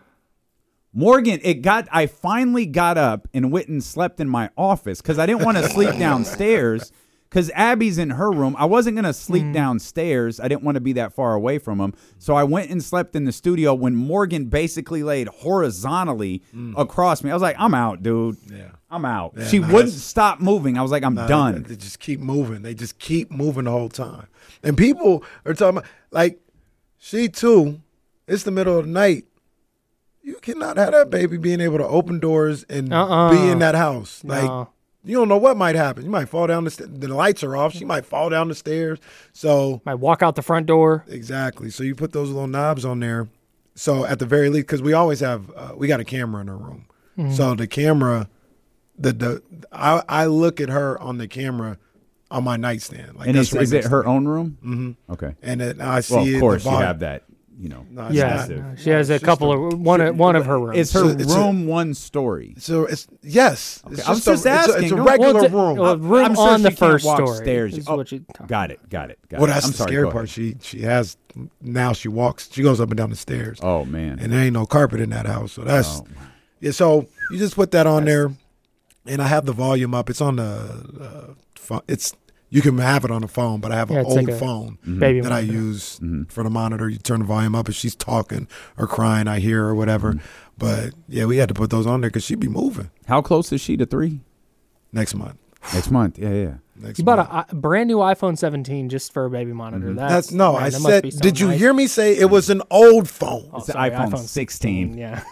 Morgan, it got I finally got up and went and slept in my office because I didn't want to sleep downstairs because Abby's in her room. I wasn't going to sleep Mm. downstairs. I didn't want to be that far away from him. So I went and slept in the studio when Morgan basically laid horizontally across me. I was like, I'm out, dude. Yeah. I'm out. Yeah, she no, wouldn't that's- stop moving. I was like, I'm Nah, done. They just keep moving. They just keep moving the whole time. And people are talking about, like, she too, it's the middle of the night. You cannot have that baby being able to open doors and Uh-uh. be in that house. Like, No. you don't know what might happen. You might fall down the stairs. The lights are off. She might fall down the stairs. So Might walk out the front door. exactly. So you put those little knobs on there. So at the very least, because we always have, uh, we got a camera in her room. Mhm. So the camera, the the I, I look at her on the camera on my nightstand. Like and that's is, right is next it to her me. own room? Mm-hmm. Okay. And then I see well, it, of the course, you volume. have that, you know. No, it's Yeah, not. no, she has a It's just couple a- of one of one of her rooms. Is her It's a- it's a- room one story? So it's yes. Okay, It's I was just, just a, it's a- asking. It's a, Don't- regular Well, it's a- room. well, room I'm sure on she the can't first walk story stairs. is Oh, what you- got it. Got it. Got Well, it. that's I'm the sorry, scary go part. ahead. She she has now she walks. She goes up and down the stairs. Oh man. And there ain't no carpet in that house. So that's Oh, yeah. So you just put that on there, and I have the volume up. It's on the. Uh, phone. It's you can have it on the phone, but I have Yeah, an it's old like a phone baby that I monitor. use for the monitor. You turn the volume up, if she's talking or crying, I hear her or whatever. But yeah, we had to put those on there because she'd be moving How close is she to three? next month. Next month. Yeah, yeah. Next You bought a, a brand new iPhone seventeen just for a baby monitor. That's, That's no. man, I that must be said. so Did you nice. hear me say it was an old phone? Oh, It's the sorry, iPhone sixteen. Yeah.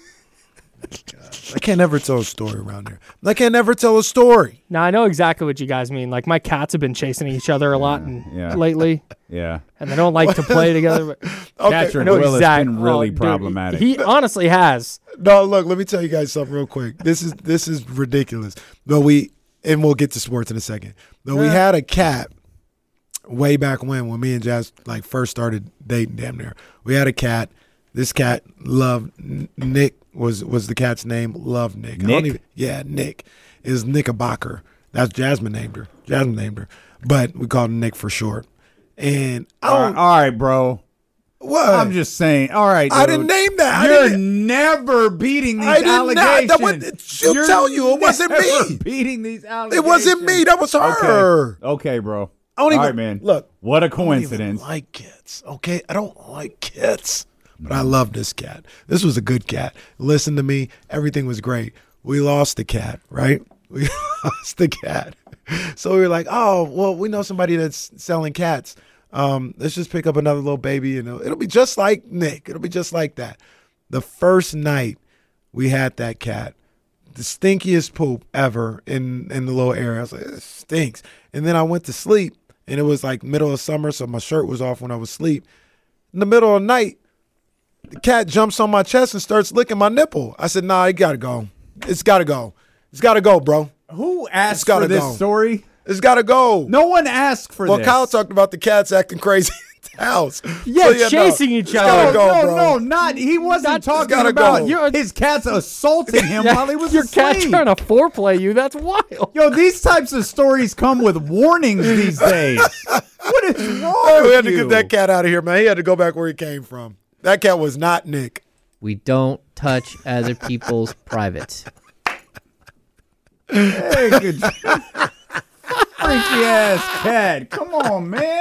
I can't never tell a story around here. I can't never tell a story. Now I know exactly what you guys mean. Like my cats have been chasing each other a lot and yeah. lately, Yeah. and they don't like to play together. But Patrick I know Will has exact- been really oh, dude, problematic. He honestly has. No, look. Let me tell you guys something real quick. This is this is ridiculous. But we and we'll get to sports in a second. But we Yeah. had a cat way back when when me and Jazz like first started dating. Damn near. We had a cat. This cat loved Nick was was the cat's name. Loved Nick. I don't Nick? even, yeah, Nick is Knickerbocker. That's Jasmine named her. Jasmine named her, but we called him Nick for short. And I All don't. right, all right, bro. What? I'm just saying. All right, I dude. didn't name that. I You're didn't- never beating these I did not. allegations. That was- she'll You're tell you it wasn't never me. Beating these allegations. It wasn't me. That was her. Okay, okay bro. I don't even all right, man. look. What a I don't even coincidence. like cats. Okay, I don't like cats, but I love this cat. This was a good cat. Listen to me. Everything was great. We lost the cat, right? We lost the cat. So we were like, oh, well, we know somebody that's selling cats. Um, let's just pick up another little baby, and it'll, it'll be just like Nick. It'll be just like that. The first night we had that cat, the stinkiest poop ever in, in the little area. I was like, it stinks. And then I went to sleep, and it was like middle of summer, so my shirt was off when I was asleep. In the middle of the night, the cat jumps on my chest and starts licking my nipple. I said, nah, it got to go. It's got to go. It's got to go, bro. Who It's asked gotta for this go. story? It's got to go. No one asked for well, this. Kyle talked about the cats acting crazy in the house. Yeah, So, no, chasing each it's other. gotta No, go, no, bro. no, not. He wasn't Not- talking gotta about go. your, his cats assaulting him while he was Your cat asleep. trying to foreplay you. That's wild. Yo, these types of stories come with warnings these days. What is wrong Hey, we with had to you? get that cat out of here, man. He had to go back where he came from. That cat was not Nick. We don't touch other people's privates. Hey, good job. Freaky ass cat. Come on, man.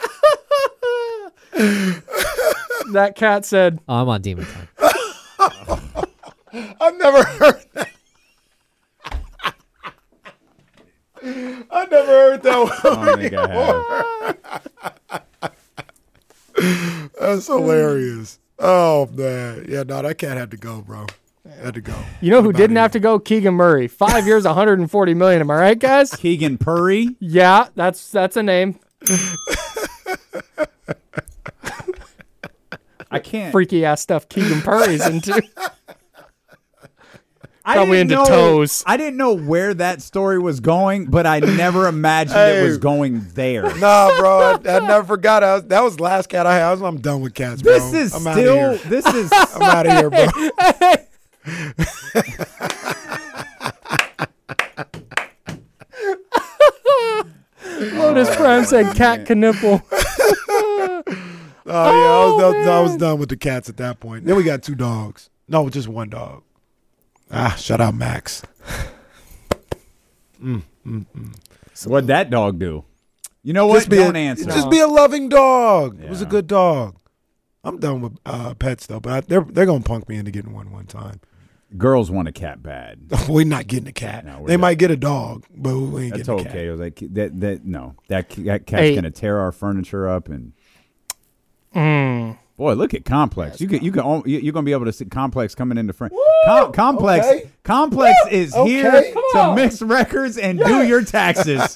That cat said, Oh, I'm on demon time. I've never heard that. never heard that one. I don't think I have. That's hilarious. Oh, man. Yeah, no, that cat had to go, bro. Had to go. You know who didn't have to go? Keegan Murray. Five years, one hundred forty million dollars. Am I right, guys? Keegan Purry? Yeah, that's that's a name. I can't. Freaky ass stuff Keegan Purry's into. I Probably didn't into know, toes. I didn't know where that story was going, but I never imagined Hey. it was going there. Nah, bro, I, I never forgot. I was, that was the last cat I had. I was, I'm done with cats, bro. This is I'm outta still. here. This is. I'm out of here, bro. Lotus Prime said cat can nipple. Oh, yeah, I was, done, I was done with the cats at that point. Then we got two dogs. No, just one dog. Ah, shout out Max. Mm, mm, mm. What'd that dog do? You know what? Just be Don't a, answer. Just be a loving dog. Yeah. It was a good dog. I'm done with uh, pets though, but I, they're they're gonna punk me into getting one one time. Girls want a cat bad. We're not getting a cat. No, we're they not. might get a dog, but we ain't That's getting a okay. cat. I was like, that, that, no, that, that cat's Hey. gonna tear our furniture up, and Mm. boy, look at Complex. You can, you can, al- you- you're gonna be able to see Complex coming into front. Com- Complex, Okay. Complex is Okay. here Come to on. mix records and do your taxes.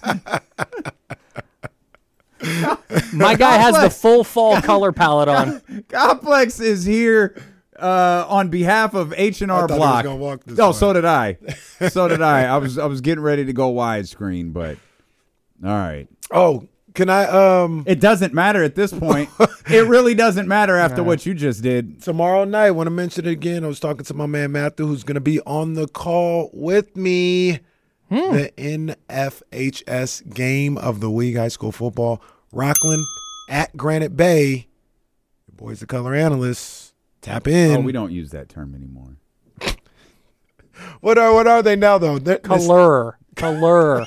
My guy has the Complex. full fall color palette on. Complex is here uh, on behalf of H and I R thought he was Block. gonna walk this Oh, way. so did I. So did I. I was I was getting ready to go widescreen, but all right. Oh, can I? Um, It doesn't matter at this point. It really doesn't matter after what you just did. tomorrow night, want to mention it again. I was talking to my man Matthew, who's going to be on the call with me. The N F H S game of the week, high school football. Rockland at Granite Bay. Your boy's the color analyst. Tap in. Oh, we don't use that term anymore. What are what are they now though? They're- this- Color. Color.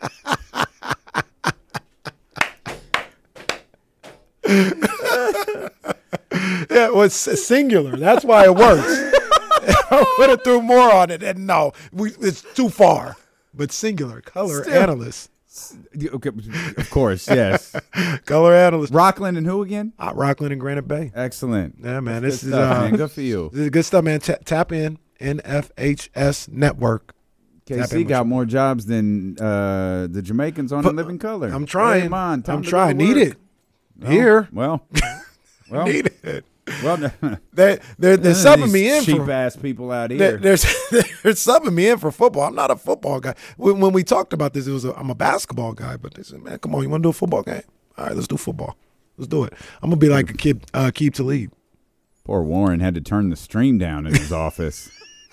Yeah, it was singular. That's why it works. I would have threw more on it, and no, we, it's too far. But singular, color Still. analyst. Okay, of course, yes. Color analyst. Rockland and who again? Uh, Rockland and Granite Bay. Excellent. Yeah, man. That's This good is stuff, uh, man. Good for you. This is good stuff, man. Ta- tap in N F H S Network. K Tap C in got with more jobs than uh, the Jamaicans on But In Living Color. I'm trying. Hey, man, time I'm to trying. go to Need work. it Oh, here. Well, well, Need it. well. They they're, they're subbing me in cheap for ass people out They're, here. they're, they're subbing me in for football. I'm not a football guy. When, when we talked about this, it was a, I'm a basketball guy. But they said, man, come on, you want to do a football game? All right, let's do football. Let's do it. I'm gonna be like a kid, uh, keep to lead. Poor Warren had to turn the stream down in his office.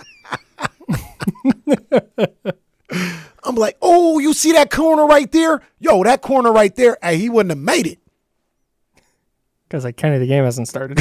I'm like, oh, you see that corner right there? Yo, that corner right there. Hey, he wouldn't have made it. Because like Kenny, the game hasn't started.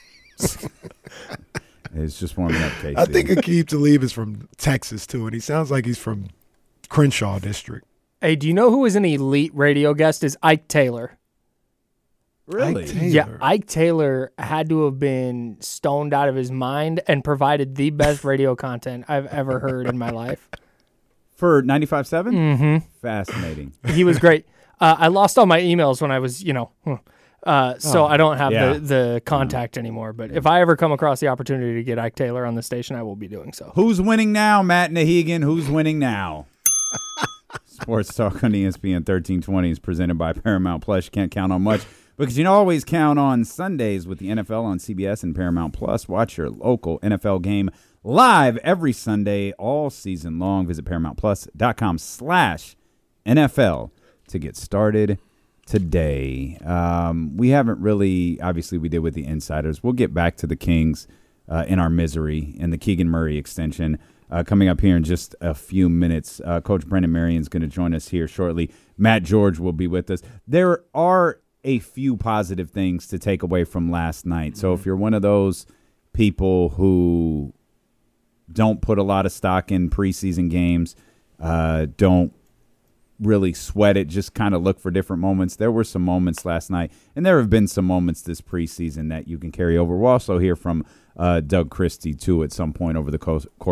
It's just warming up, Casey. I think Akeem Talib is from Texas too, and he sounds like he's from Crenshaw District. Hey, do you know who is an elite radio guest? Is Ike Taylor. Really? Ike Taylor. Yeah, Ike Taylor had to have been stoned out of his mind and provided the best radio content I've ever heard in my life. For ninety-five point seven? Mm-hmm. Fascinating. He was great. Uh, I lost all my emails when I was, you know, uh, so Oh, I don't have yeah. the, the contact anymore. But if I ever come across the opportunity to get Ike Taylor on the station, I will be doing so. Who's winning now, Matt Nahegan? Who's winning now? Sports Talk on E S P N thirteen twenty is presented by Paramount Plus. You can't count on much because you can always count on Sundays with the N F L on C B S and Paramount Plus. Watch your local N F L game live every Sunday all season long. Visit ParamountPlus.com slash NFL to get started today. Um, we haven't really, obviously we did with the Insiders. We'll get back to the Kings uh, in our misery and the Keegan Murray extension uh, coming up here in just a few minutes. Uh, Coach Brendan Marion's going to join us here shortly. Matt George will be with us. There are a few positive things to take away from last night. So if you're one of those people who don't put a lot of stock in preseason games, uh, don't really sweat it, just kind of look for different moments. There were some moments last night, and there have been some moments this preseason that you can carry over. We'll also hear from uh, Doug Christie, too, at some point over the co- course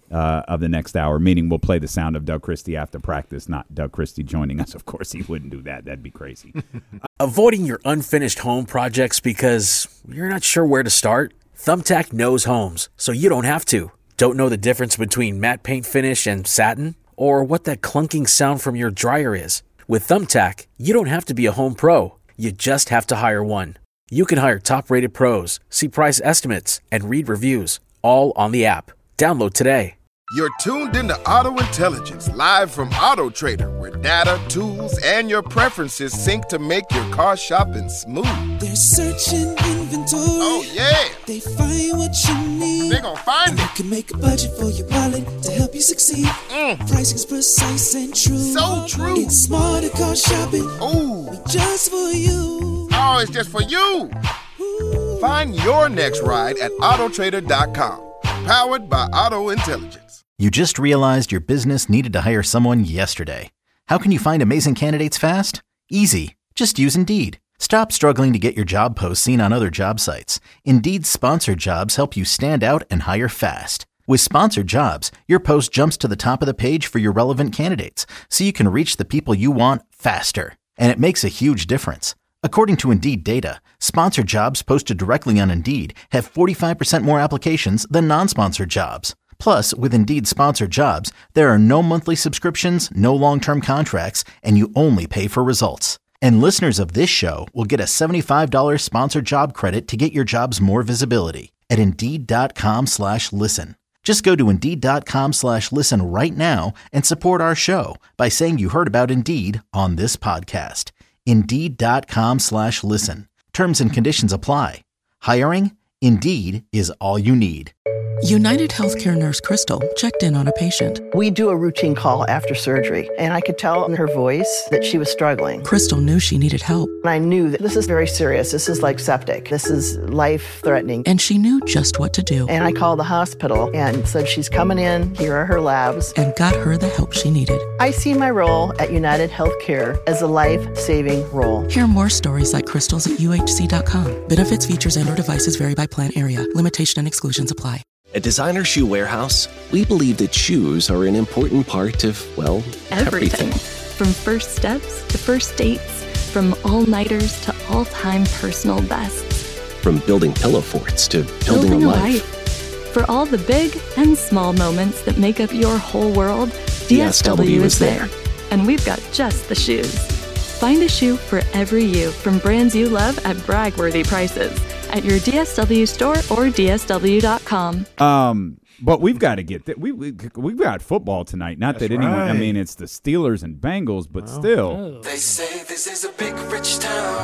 uh, of the next hour, meaning we'll play the sound of Doug Christie after practice, not Doug Christie joining us. Of course, he wouldn't do that. That'd be crazy. Avoiding your unfinished home projects because you're not sure where to start? Thumbtack knows homes, so you don't have to. Don't know the difference between matte paint finish and satin? Or what that clunking sound from your dryer is? With Thumbtack, you don't have to be a home pro. You just have to hire one. You can hire top-rated pros, see price estimates, and read reviews, all on the app. Download today. You're tuned into Auto Intelligence, live from Auto Trader, where data, tools, and your preferences sync to make your car shopping smooth. They're searching inventory. Oh, yeah. They find what you need. They're gonna find and it. You can make a budget for your wallet to help you succeed. Mm. Pricing's precise and true. So true. It's smarter car shopping. Ooh. Just for you. Oh, it's just for you. Ooh. Find your next ride at auto trader dot com. Powered by Auto Intelligence. You just realized your business needed to hire someone yesterday. How can you find amazing candidates fast? Easy. Just use Indeed. Stop struggling to get your job posts seen on other job sites. Indeed's sponsored jobs help you stand out and hire fast. With sponsored jobs, your post jumps to the top of the page for your relevant candidates, so you can reach the people you want faster. And it makes a huge difference. According to Indeed data, sponsored jobs posted directly on Indeed have forty-five percent more applications than non-sponsored jobs. Plus, with Indeed sponsored jobs, there are no monthly subscriptions, no long-term contracts, and you only pay for results. And listeners of this show will get a seventy-five dollars sponsored job credit to get your jobs more visibility at Indeed.com slash listen. Just go to Indeed.com slash listen right now and support our show by saying you heard about Indeed on this podcast. Indeed.com slash listen. Terms and conditions apply. Hiring? Indeed is all you need. United Healthcare nurse Crystal checked in on a patient. We do a routine call after surgery, and I could tell in her voice that she was struggling. Crystal knew she needed help. And I knew that this is very serious. This is like septic. This is life-threatening. And she knew just what to do. And I called the hospital and said, she's coming in. Here are her labs. And got her the help she needed. I see my role at United Healthcare as a life-saving role. Hear more stories like Crystal's at U H C dot com. Benefits, features, and or devices vary by plan area. Limitation and exclusions apply. At Designer Shoe Warehouse, we believe that shoes are an important part of, well, everything. Everything. From first steps to first dates, from all-nighters to all-time personal bests. From building pillow forts to building, Building a a life. life. For all the big and small moments that make up your whole world, D S W is there. And we've got just the shoes. Find a shoe for every you from brands you love at brag-worthy prices at your D S W store or D S W dot com. Um, but we've got to get that. We, we we've got football tonight. Not That's that anyone. I right. mean, it's the Steelers and Bengals, but Wow. still. They say this is a big rich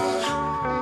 town.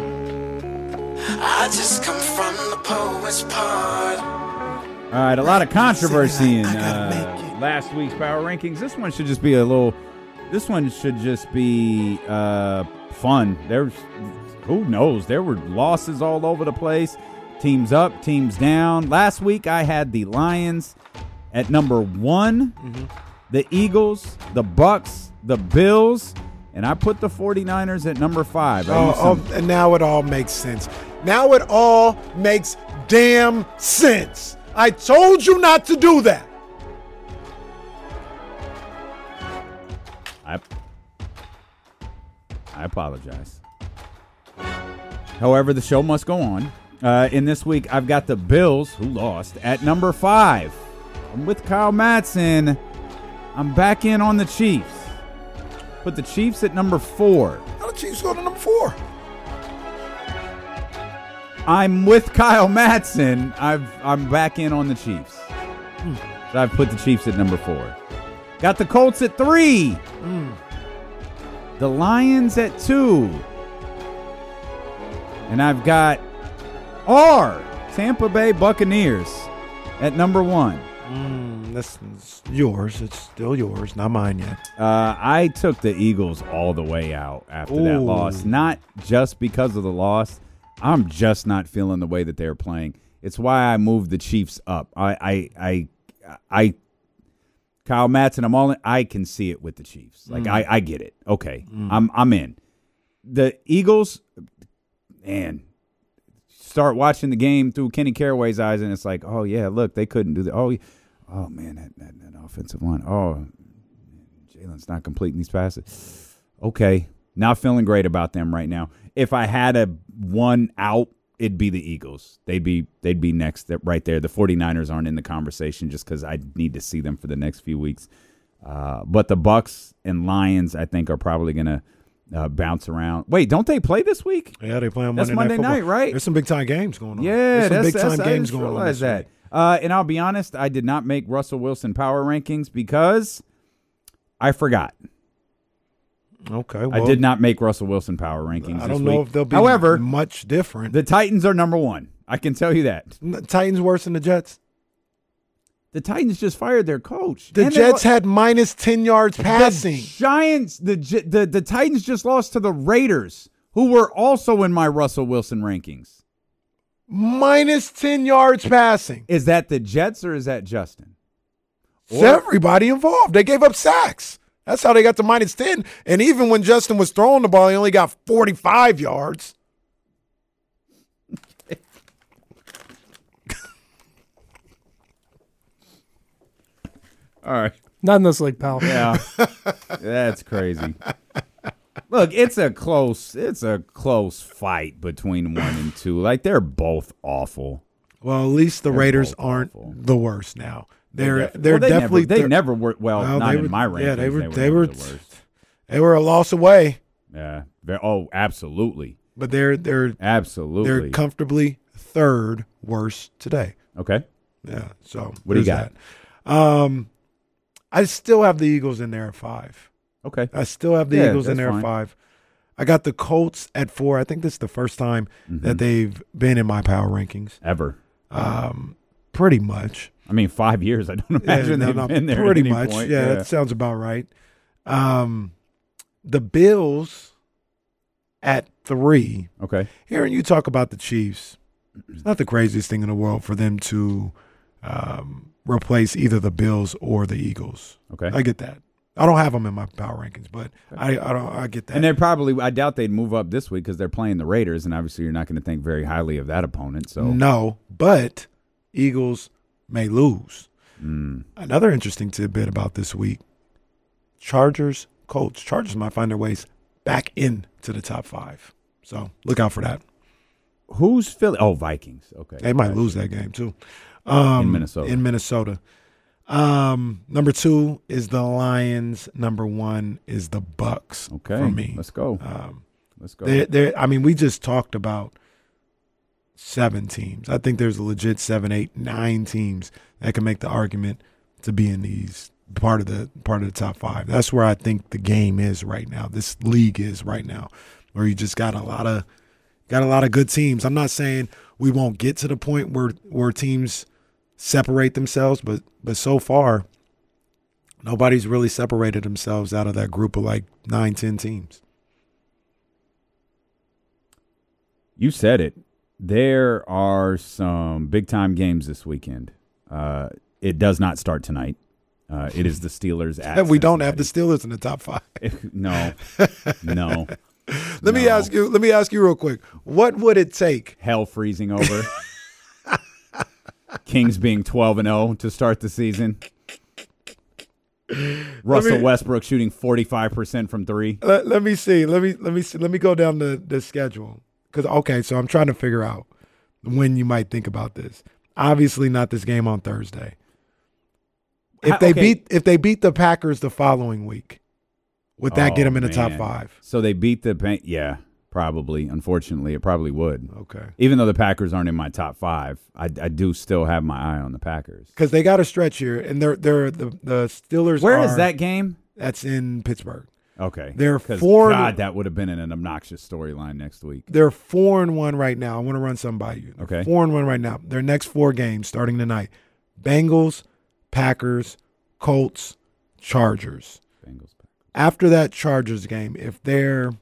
I just come from the poet's part. All right, a lot of controversy in uh, last week's power rankings. This one should just be a little. This one should just be uh, fun. There's, who knows? There were losses all over the place. Teams up, teams down. Last week I had the Lions at number one, mm-hmm. the Eagles, the Bucks, the Bills, and I put the 49ers at number five. Oh, oh, and now it all makes sense. Now it all makes damn sense. I told you not to do that. I, I apologize. However, the show must go on. Uh, in this week, I've got the Bills, who lost, at number five. I'm with Kyle Madsen. I'm back in on the Chiefs. Put the Chiefs at number four. How the Chiefs go to number four? I'm with Kyle Madsen. I've I'm back in on the Chiefs. Mm. So I've put the Chiefs at number four. Got the Colts at three. Mm. The Lions at two. And I've got R, Tampa Bay Buccaneers, at number one. Mm, this is yours. It's still yours, not mine yet. Uh, I took the Eagles all the way out after Ooh. that loss. Not just because of the loss. I'm just not feeling the way that they're playing. It's why I moved the Chiefs up. I, I, I, I Kyle Madsen, I'm all in. I can see it with the Chiefs. Like, Mm. I, I get it. Okay, Mm. I'm, I'm in. The Eagles, man, start watching the game through Kenny Caraway's eyes, and it's like, oh yeah, look, they couldn't do that. Oh, Oh, man, that, that, that offensive line. Oh, Jalen's not completing these passes. Okay, not feeling great about them right now. If I had a one out, it'd be the Eagles. They'd be they'd be next right there. The 49ers aren't in the conversation just because I need to see them for the next few weeks. Uh, but the Bucks and Lions, I think, are probably going to uh, bounce around. Wait, don't they play this week? Yeah, they play on that's Monday, Monday night, night, right? There's some big-time games going on. Yeah, There's some that's, big-time that's, games I going on. realize this that. week. Uh, and I'll be honest, I did not make Russell Wilson power rankings because I forgot. Okay, well, I did not make Russell Wilson power rankings I this don't know week. if they'll be However, much different. The Titans are number one. I can tell you that. The Titans worse than the Jets? The Titans just fired their coach. The And Jets they, had minus ten yards passing. The Giants, the, the the Titans just lost to the Raiders, who were also in my Russell Wilson rankings. Minus ten yards passing. Is that the Jets or is that Justin? It's everybody involved. They gave up sacks. That's how they got to minus ten. And even when Justin was throwing the ball, he only got forty-five yards. All right. Not in this league, pal. Yeah. That's crazy. Look, it's a close it's a close fight between one and two. Like, they're both awful. Well, at least the They're Raiders both aren't awful. the worst now. They're They're, they're well, they definitely never, they they're- never were well, Well, not they in were- my rankings. Yeah, they were they were, they were the worst. they were a loss away. Yeah. They're, oh, absolutely. But they're they're Absolutely. they're comfortably third worst today. Okay. Yeah. So What do you there's got? that. Um, I still have the Eagles in there at five. Okay. I still have the Yeah, Eagles in that's there fine. at five. I got the Colts at four. I think this is the first time Mm-hmm. that they've been in my power rankings. Ever. Um, pretty much. I mean, five years. I don't imagine Yeah, no, they've no, been there at Pretty any much. point. Yeah, that sounds about right. Um, the Bills at three. Okay. Hearing you talk about the Chiefs, it's not the craziest thing in the world for them to um, replace either the Bills or the Eagles. Okay. I get that. I don't have them in my power rankings, but I I don't I get that. And they probably, I doubt they'd move up this week because they're playing the Raiders, and obviously you're not going to think very highly of that opponent. So No, but Eagles may lose. Mm. Another interesting tidbit about this week, Chargers, Colts. Chargers might find their ways back into the top five. So look out for that. Who's Philly? Oh, Vikings. Okay. They might Gotcha. lose that game too. Um, In Minnesota. In Minnesota. Um, number two is the Lions. Number one is the Bucks. Okay. For me. Let's go. Um, Let's go. They're, they're, I mean, we just talked about seven teams. I think there's a legit seven, eight, nine teams that can make the argument to be in these part of the part of the top five. That's where I think the game is right now. This league is right now, where you just got a lot of got a lot of good teams. I'm not saying we won't get to the point where where teams separate themselves, but but so far, nobody's really separated themselves out of that group of like nine, ten teams. You said it. There are some big-time games this weekend. Uh, it does not start tonight. Uh, it is the Steelers at And we don't have Cincinnati. the Steelers in the top five. No. No. Let me No. ask you. Let me ask you real quick. What would it take? Hell freezing over. Kings being twelve and oh to start the season. Russell me- Westbrook shooting forty-five percent from three. Let, let me see. Let me let me see. Let me go down the the schedule. Because okay, so I'm trying to figure out when you might think about this. Obviously, not this game on Thursday. If How- they okay. beat if they beat the Packers the following week, would that get Oh, them in the top man. five? So they beat the Pan- yeah, probably. Unfortunately, it probably would. Okay. Even though the Packers aren't in my top five, I, I do still have my eye on the Packers. Because they got a stretch here, and they're they're the the Steelers. Where are, is that game? That's in Pittsburgh. Okay. They're 'Cause four. God, that would have been an obnoxious storyline next week. They're four and one right now. I want to run something by you. They're Okay. Four and one right now. Their next four games starting tonight: Bengals, Packers, Colts, Chargers. Bengals. After that Chargers game, if they're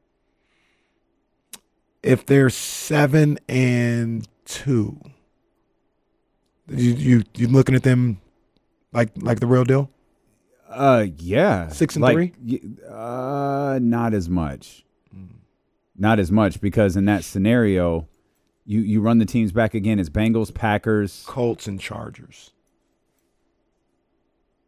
if they're seven and two, you you you looking at them like like the real deal? Uh, yeah. Six and Like, three? y- Uh, not as much. Not as much because in that scenario, you you run the teams back again. It's Bengals, Packers, Colts, and Chargers.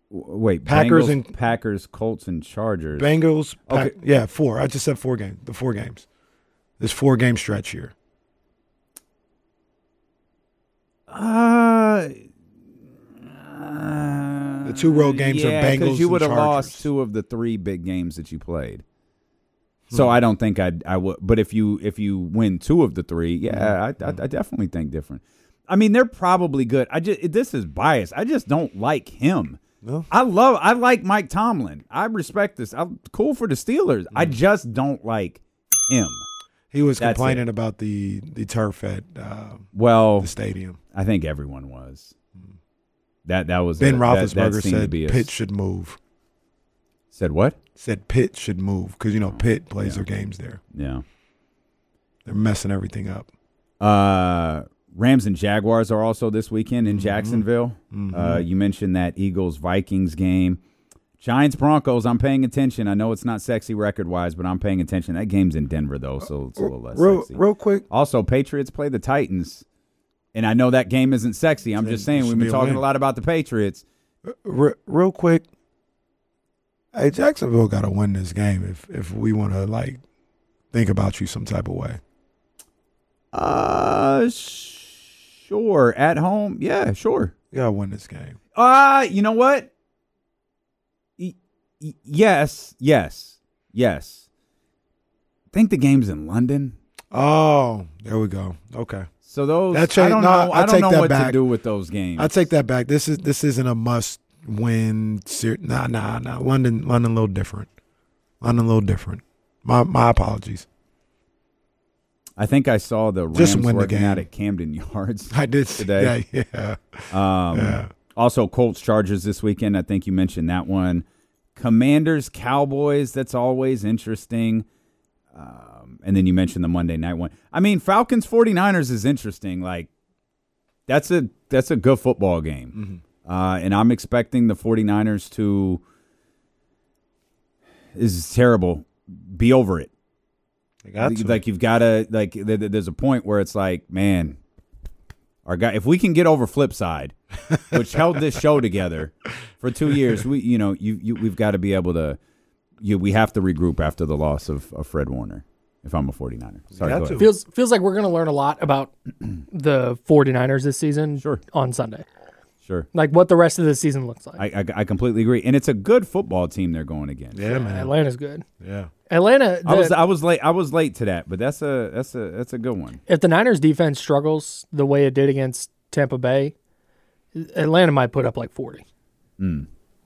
W- Wait, Packers Bengals, and Packers, Colts, and Chargers. Bengals. Pack, Okay. Yeah, four. I just said four games. The four games. There's four game stretch here. Uh, The two road games yeah, are Bengals because you would and have Chargers. lost two of the three big games that you played. So I don't think I'd, I would. But if you if you win two of the three, yeah, I, I, I definitely think different. I mean, they're probably good. I just this is bias. I just don't like him. No. I love. I like Mike Tomlin. I respect this. I'm cool for the Steelers. I just don't like him. He was That's complaining it. about the the turf at uh, Well, the stadium. I think everyone was. That that was Ben a, that- that Roethlisberger seemed to said be a- Pitt should move. Said what? Said Pitt should move because you know Pitt plays their games there. Yeah. They're messing everything up. Uh, Rams and Jaguars are also this weekend in Jacksonville. Mhm. Uh, you mentioned that Eagles-Vikings game. Giants-Broncos, I'm paying attention. I know it's not sexy record-wise, but I'm paying attention. That game's in Denver, though, so it's a little less Real, sexy. real quick. Also, Patriots play the Titans, and I know that game isn't sexy. I'm It just saying should we've be been a talking win. a lot about the Patriots. Re- real quick. Hey, Jacksonville got to win this game if if we want to like think about you some type of way. Uh, sure. At home, yeah, sure. You got to win this game. Uh, you know what? Y- y- yes, yes, yes. I think the game's in London. Oh, there we go. Okay. So those, That cha- I don't no, know. I I don't take know that what back. to do with those games. I take that back. This is this isn't a must win. Ser- nah, nah, nah. London, London, a little different. London, a little different. My my apologies. I think I saw the Rams Just win the working game. out at Camden Yards. I did today. Yeah, yeah. Um, Yeah. Also, Colts Chargers this weekend. I think you mentioned that one. Commanders Cowboys. That's always interesting. Um, and then you mentioned the Monday night one. I mean, Falcons 49ers is interesting. Like that's a that's a good football game. Mm-hmm. Uh, and I'm expecting the 49ers to this is terrible. Be over it. They got to. Like you've got to like. th- th- There's a point where it's like, man, our guy. If we can get over Flipside, which held this show together for two years, we you know you, you we've got to be able to. You we have to regroup after the loss of, of Fred Warner. If I'm a 49er, sorry. Go ahead. Feels feels like we're going to learn a lot about the 49ers this season Sure. on Sunday. Sure. Like what the rest of the season looks like. I, I I completely agree, and it's a good football team they're going against. Yeah, man. Atlanta's good. Yeah. Atlanta. I was the- I was late. I was late to that, but that's a that's a that's a good one. if the Niners defense struggles the way it did against Tampa Bay, Atlanta might put up like forty. Mm.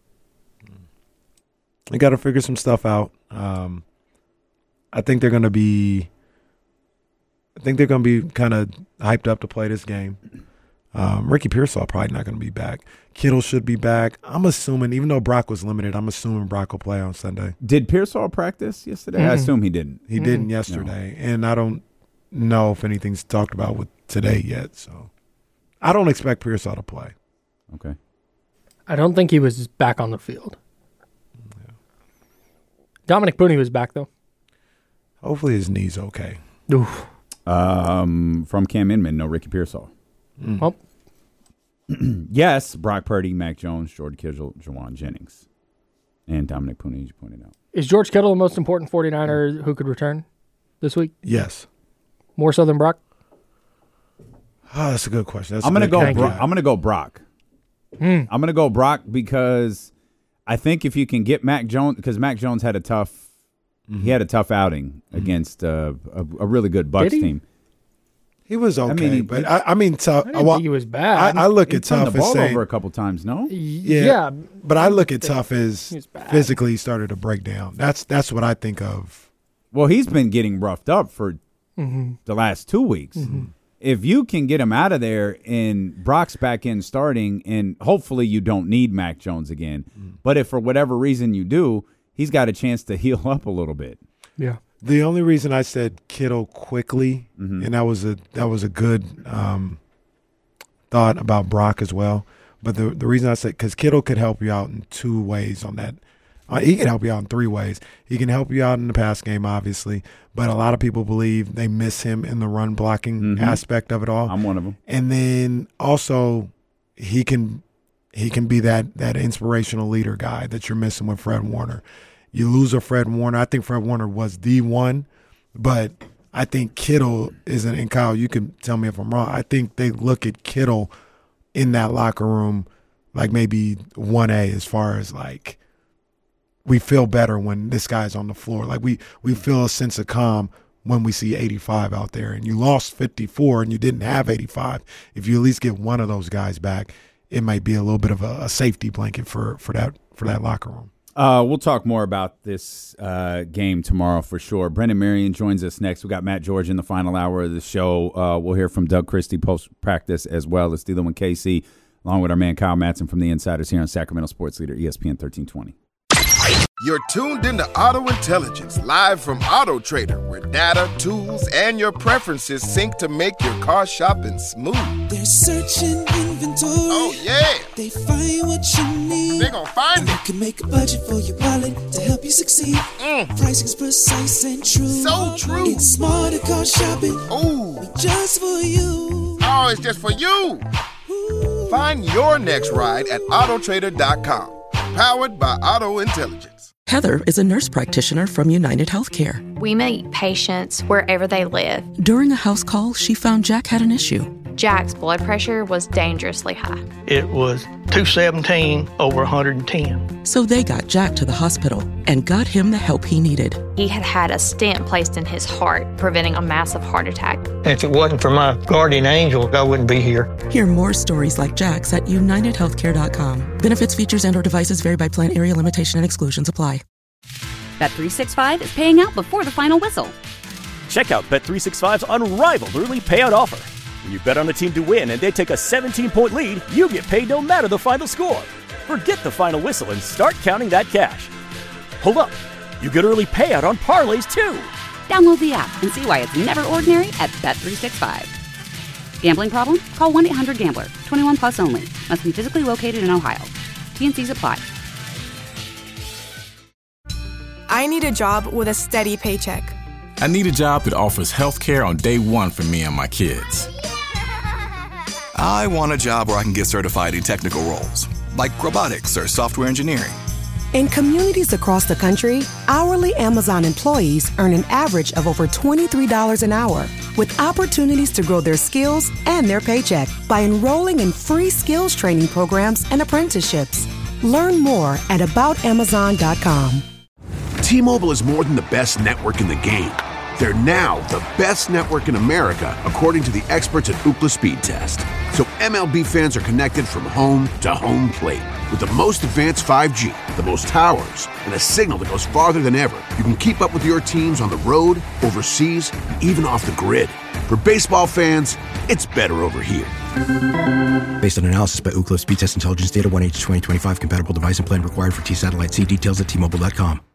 They got to figure some stuff out. Um, I think they're going to be. I think they're going to be kind of hyped up to play this game. Um, Ricky Pearsall probably not going to be back. Kittle should be back. I'm assuming, even though Brock was limited, I'm assuming Brock will play on Sunday. Did Pearsall practice yesterday? I Mhm. assume he didn't. He didn't yesterday, and I don't know if anything's talked about with today yet. So I don't expect Pearsall to play. Okay. I don't think he was back on the field. Dominic Booney was back though. Hopefully his knee's okay. Oof. Um, from Cam Inman, no Ricky Pearsall. Mm. Well, Yes, Brock Purdy, Mac Jones, Jordan Kittle, Jawan Jennings, and Dominic Puni, as you pointed out. is George Kittle the most important 49er who could return this week? Yes. More so than Brock? Oh, that's a good question. That's I'm a gonna good go. question. Bro- I'm gonna go Brock. Hmm. I'm gonna go Brock because I think if you can get Mac Jones, because Mac Jones had a tough, Mm-hmm. he had a tough outing against uh, a, a really good Bucs Did he? team. He was okay, I mean, he- but I, I mean, tough. I didn't think he was bad. I, I look He at turned tough the as ball saying, over a couple times. No, yeah, yeah, but I look at tough as he was bad. physically started to break down. That's that's what I think of. well, he's been getting roughed up for Mhm. the last two weeks. If you can get him out of there and Brock's back in starting, and hopefully you don't need Mac Jones again, but if for whatever reason you do, he's got a chance to heal up a little bit. Yeah. The only reason I said Kittle quickly, Mhm. and that was a that was a good um, thought about Brock as well. But the the reason I said because Kittle could help you out in two ways on that. Uh, he can help you out in three ways. He can help you out in the pass game, obviously, but a lot of people believe they miss him in the run blocking Mhm. aspect of it all. I'm one of them. And then also he can He can be that that inspirational leader guy that you're missing with Fred Warner. You lose a Fred Warner. I think Fred Warner was the one, but I think Kittle isn't. And Kyle, you can tell me if I'm wrong. I think they look at Kittle in that locker room like maybe one A as far as like we feel better when this guy's on the floor. Like we we feel a sense of calm when we see eighty-five out there. And you lost fifty-four and you didn't have eighty-five. If you at least get one of those guys back, it might be a little bit of a, a safety blanket for, for that for that locker room. Uh, we'll talk more about this uh, game tomorrow for sure. Brendan Marion joins us next. We got Matt George in the final hour of the show. Uh, we'll hear from Doug Christie post-practice as well as D'Lo and K C, along with our man Kyle Madsen from the Insiders here on Sacramento Sports Leader E S P N thirteen twenty. You're tuned into Auto Intelligence, live from Auto Trader, where data, tools, and your preferences sync to make your car shopping smooth. They're searching inventory. Oh, yeah. They find what you need. They gon' find it. You can make a budget for your wallet to help you succeed. Mm. Pricing's precise and true. So true. It's smarter car shopping. Ooh. Just for you. Oh, it's just for you. Ooh. Find your next ride at auto trader dot com. Powered by Auto Intelligence. Heather is a nurse practitioner from United Healthcare. We meet patients wherever they live. During a house call, she found Jack had an issue. Jack's blood pressure was dangerously high. It was two seventeen over one hundred ten. So they got Jack to the hospital and got him the help he needed. He had had a stent placed in his heart, preventing a massive heart attack. If it wasn't for my guardian angel, I wouldn't be here. Hear more stories like Jack's at united healthcare dot com. Benefits, features, and or devices vary by plan, area, limitation, and exclusions apply. Bet three sixty-five is paying out before the final whistle. Check out Bet three sixty-five's unrivaled early payout offer. When you bet on a team to win and they take a seventeen-point lead, you get paid no matter the final score. Forget the final whistle and start counting that cash. Hold up. You get early payout on parlays, too. Download the app and see why it's never ordinary at Bet three sixty-five. Gambling problem? Call one eight hundred gambler. twenty-one plus only. Must be physically located in Ohio. T N Cs apply. I need a job with a steady paycheck. I need a job that offers health care on day one for me and my kids. I want a job where I can get certified in technical roles, like robotics or software engineering. In communities across the country, hourly Amazon employees earn an average of over twenty-three dollars an hour, with opportunities to grow their skills and their paycheck by enrolling in free skills training programs and apprenticeships. Learn more at about amazon dot com. T-Mobile is more than the best network in the game. They're now the best network in America, according to the experts at Ookla Speed Test. So M L B fans are connected from home to home plate. With the most advanced five G, the most towers, and a signal that goes farther than ever, you can keep up with your teams on the road, overseas, and even off the grid. For baseball fans, it's better over here. Based on analysis by Ookla Speed Test Intelligence Data, one H twenty twenty-five compatible device and plan required for T-Satellite. See details at T Mobile dot com.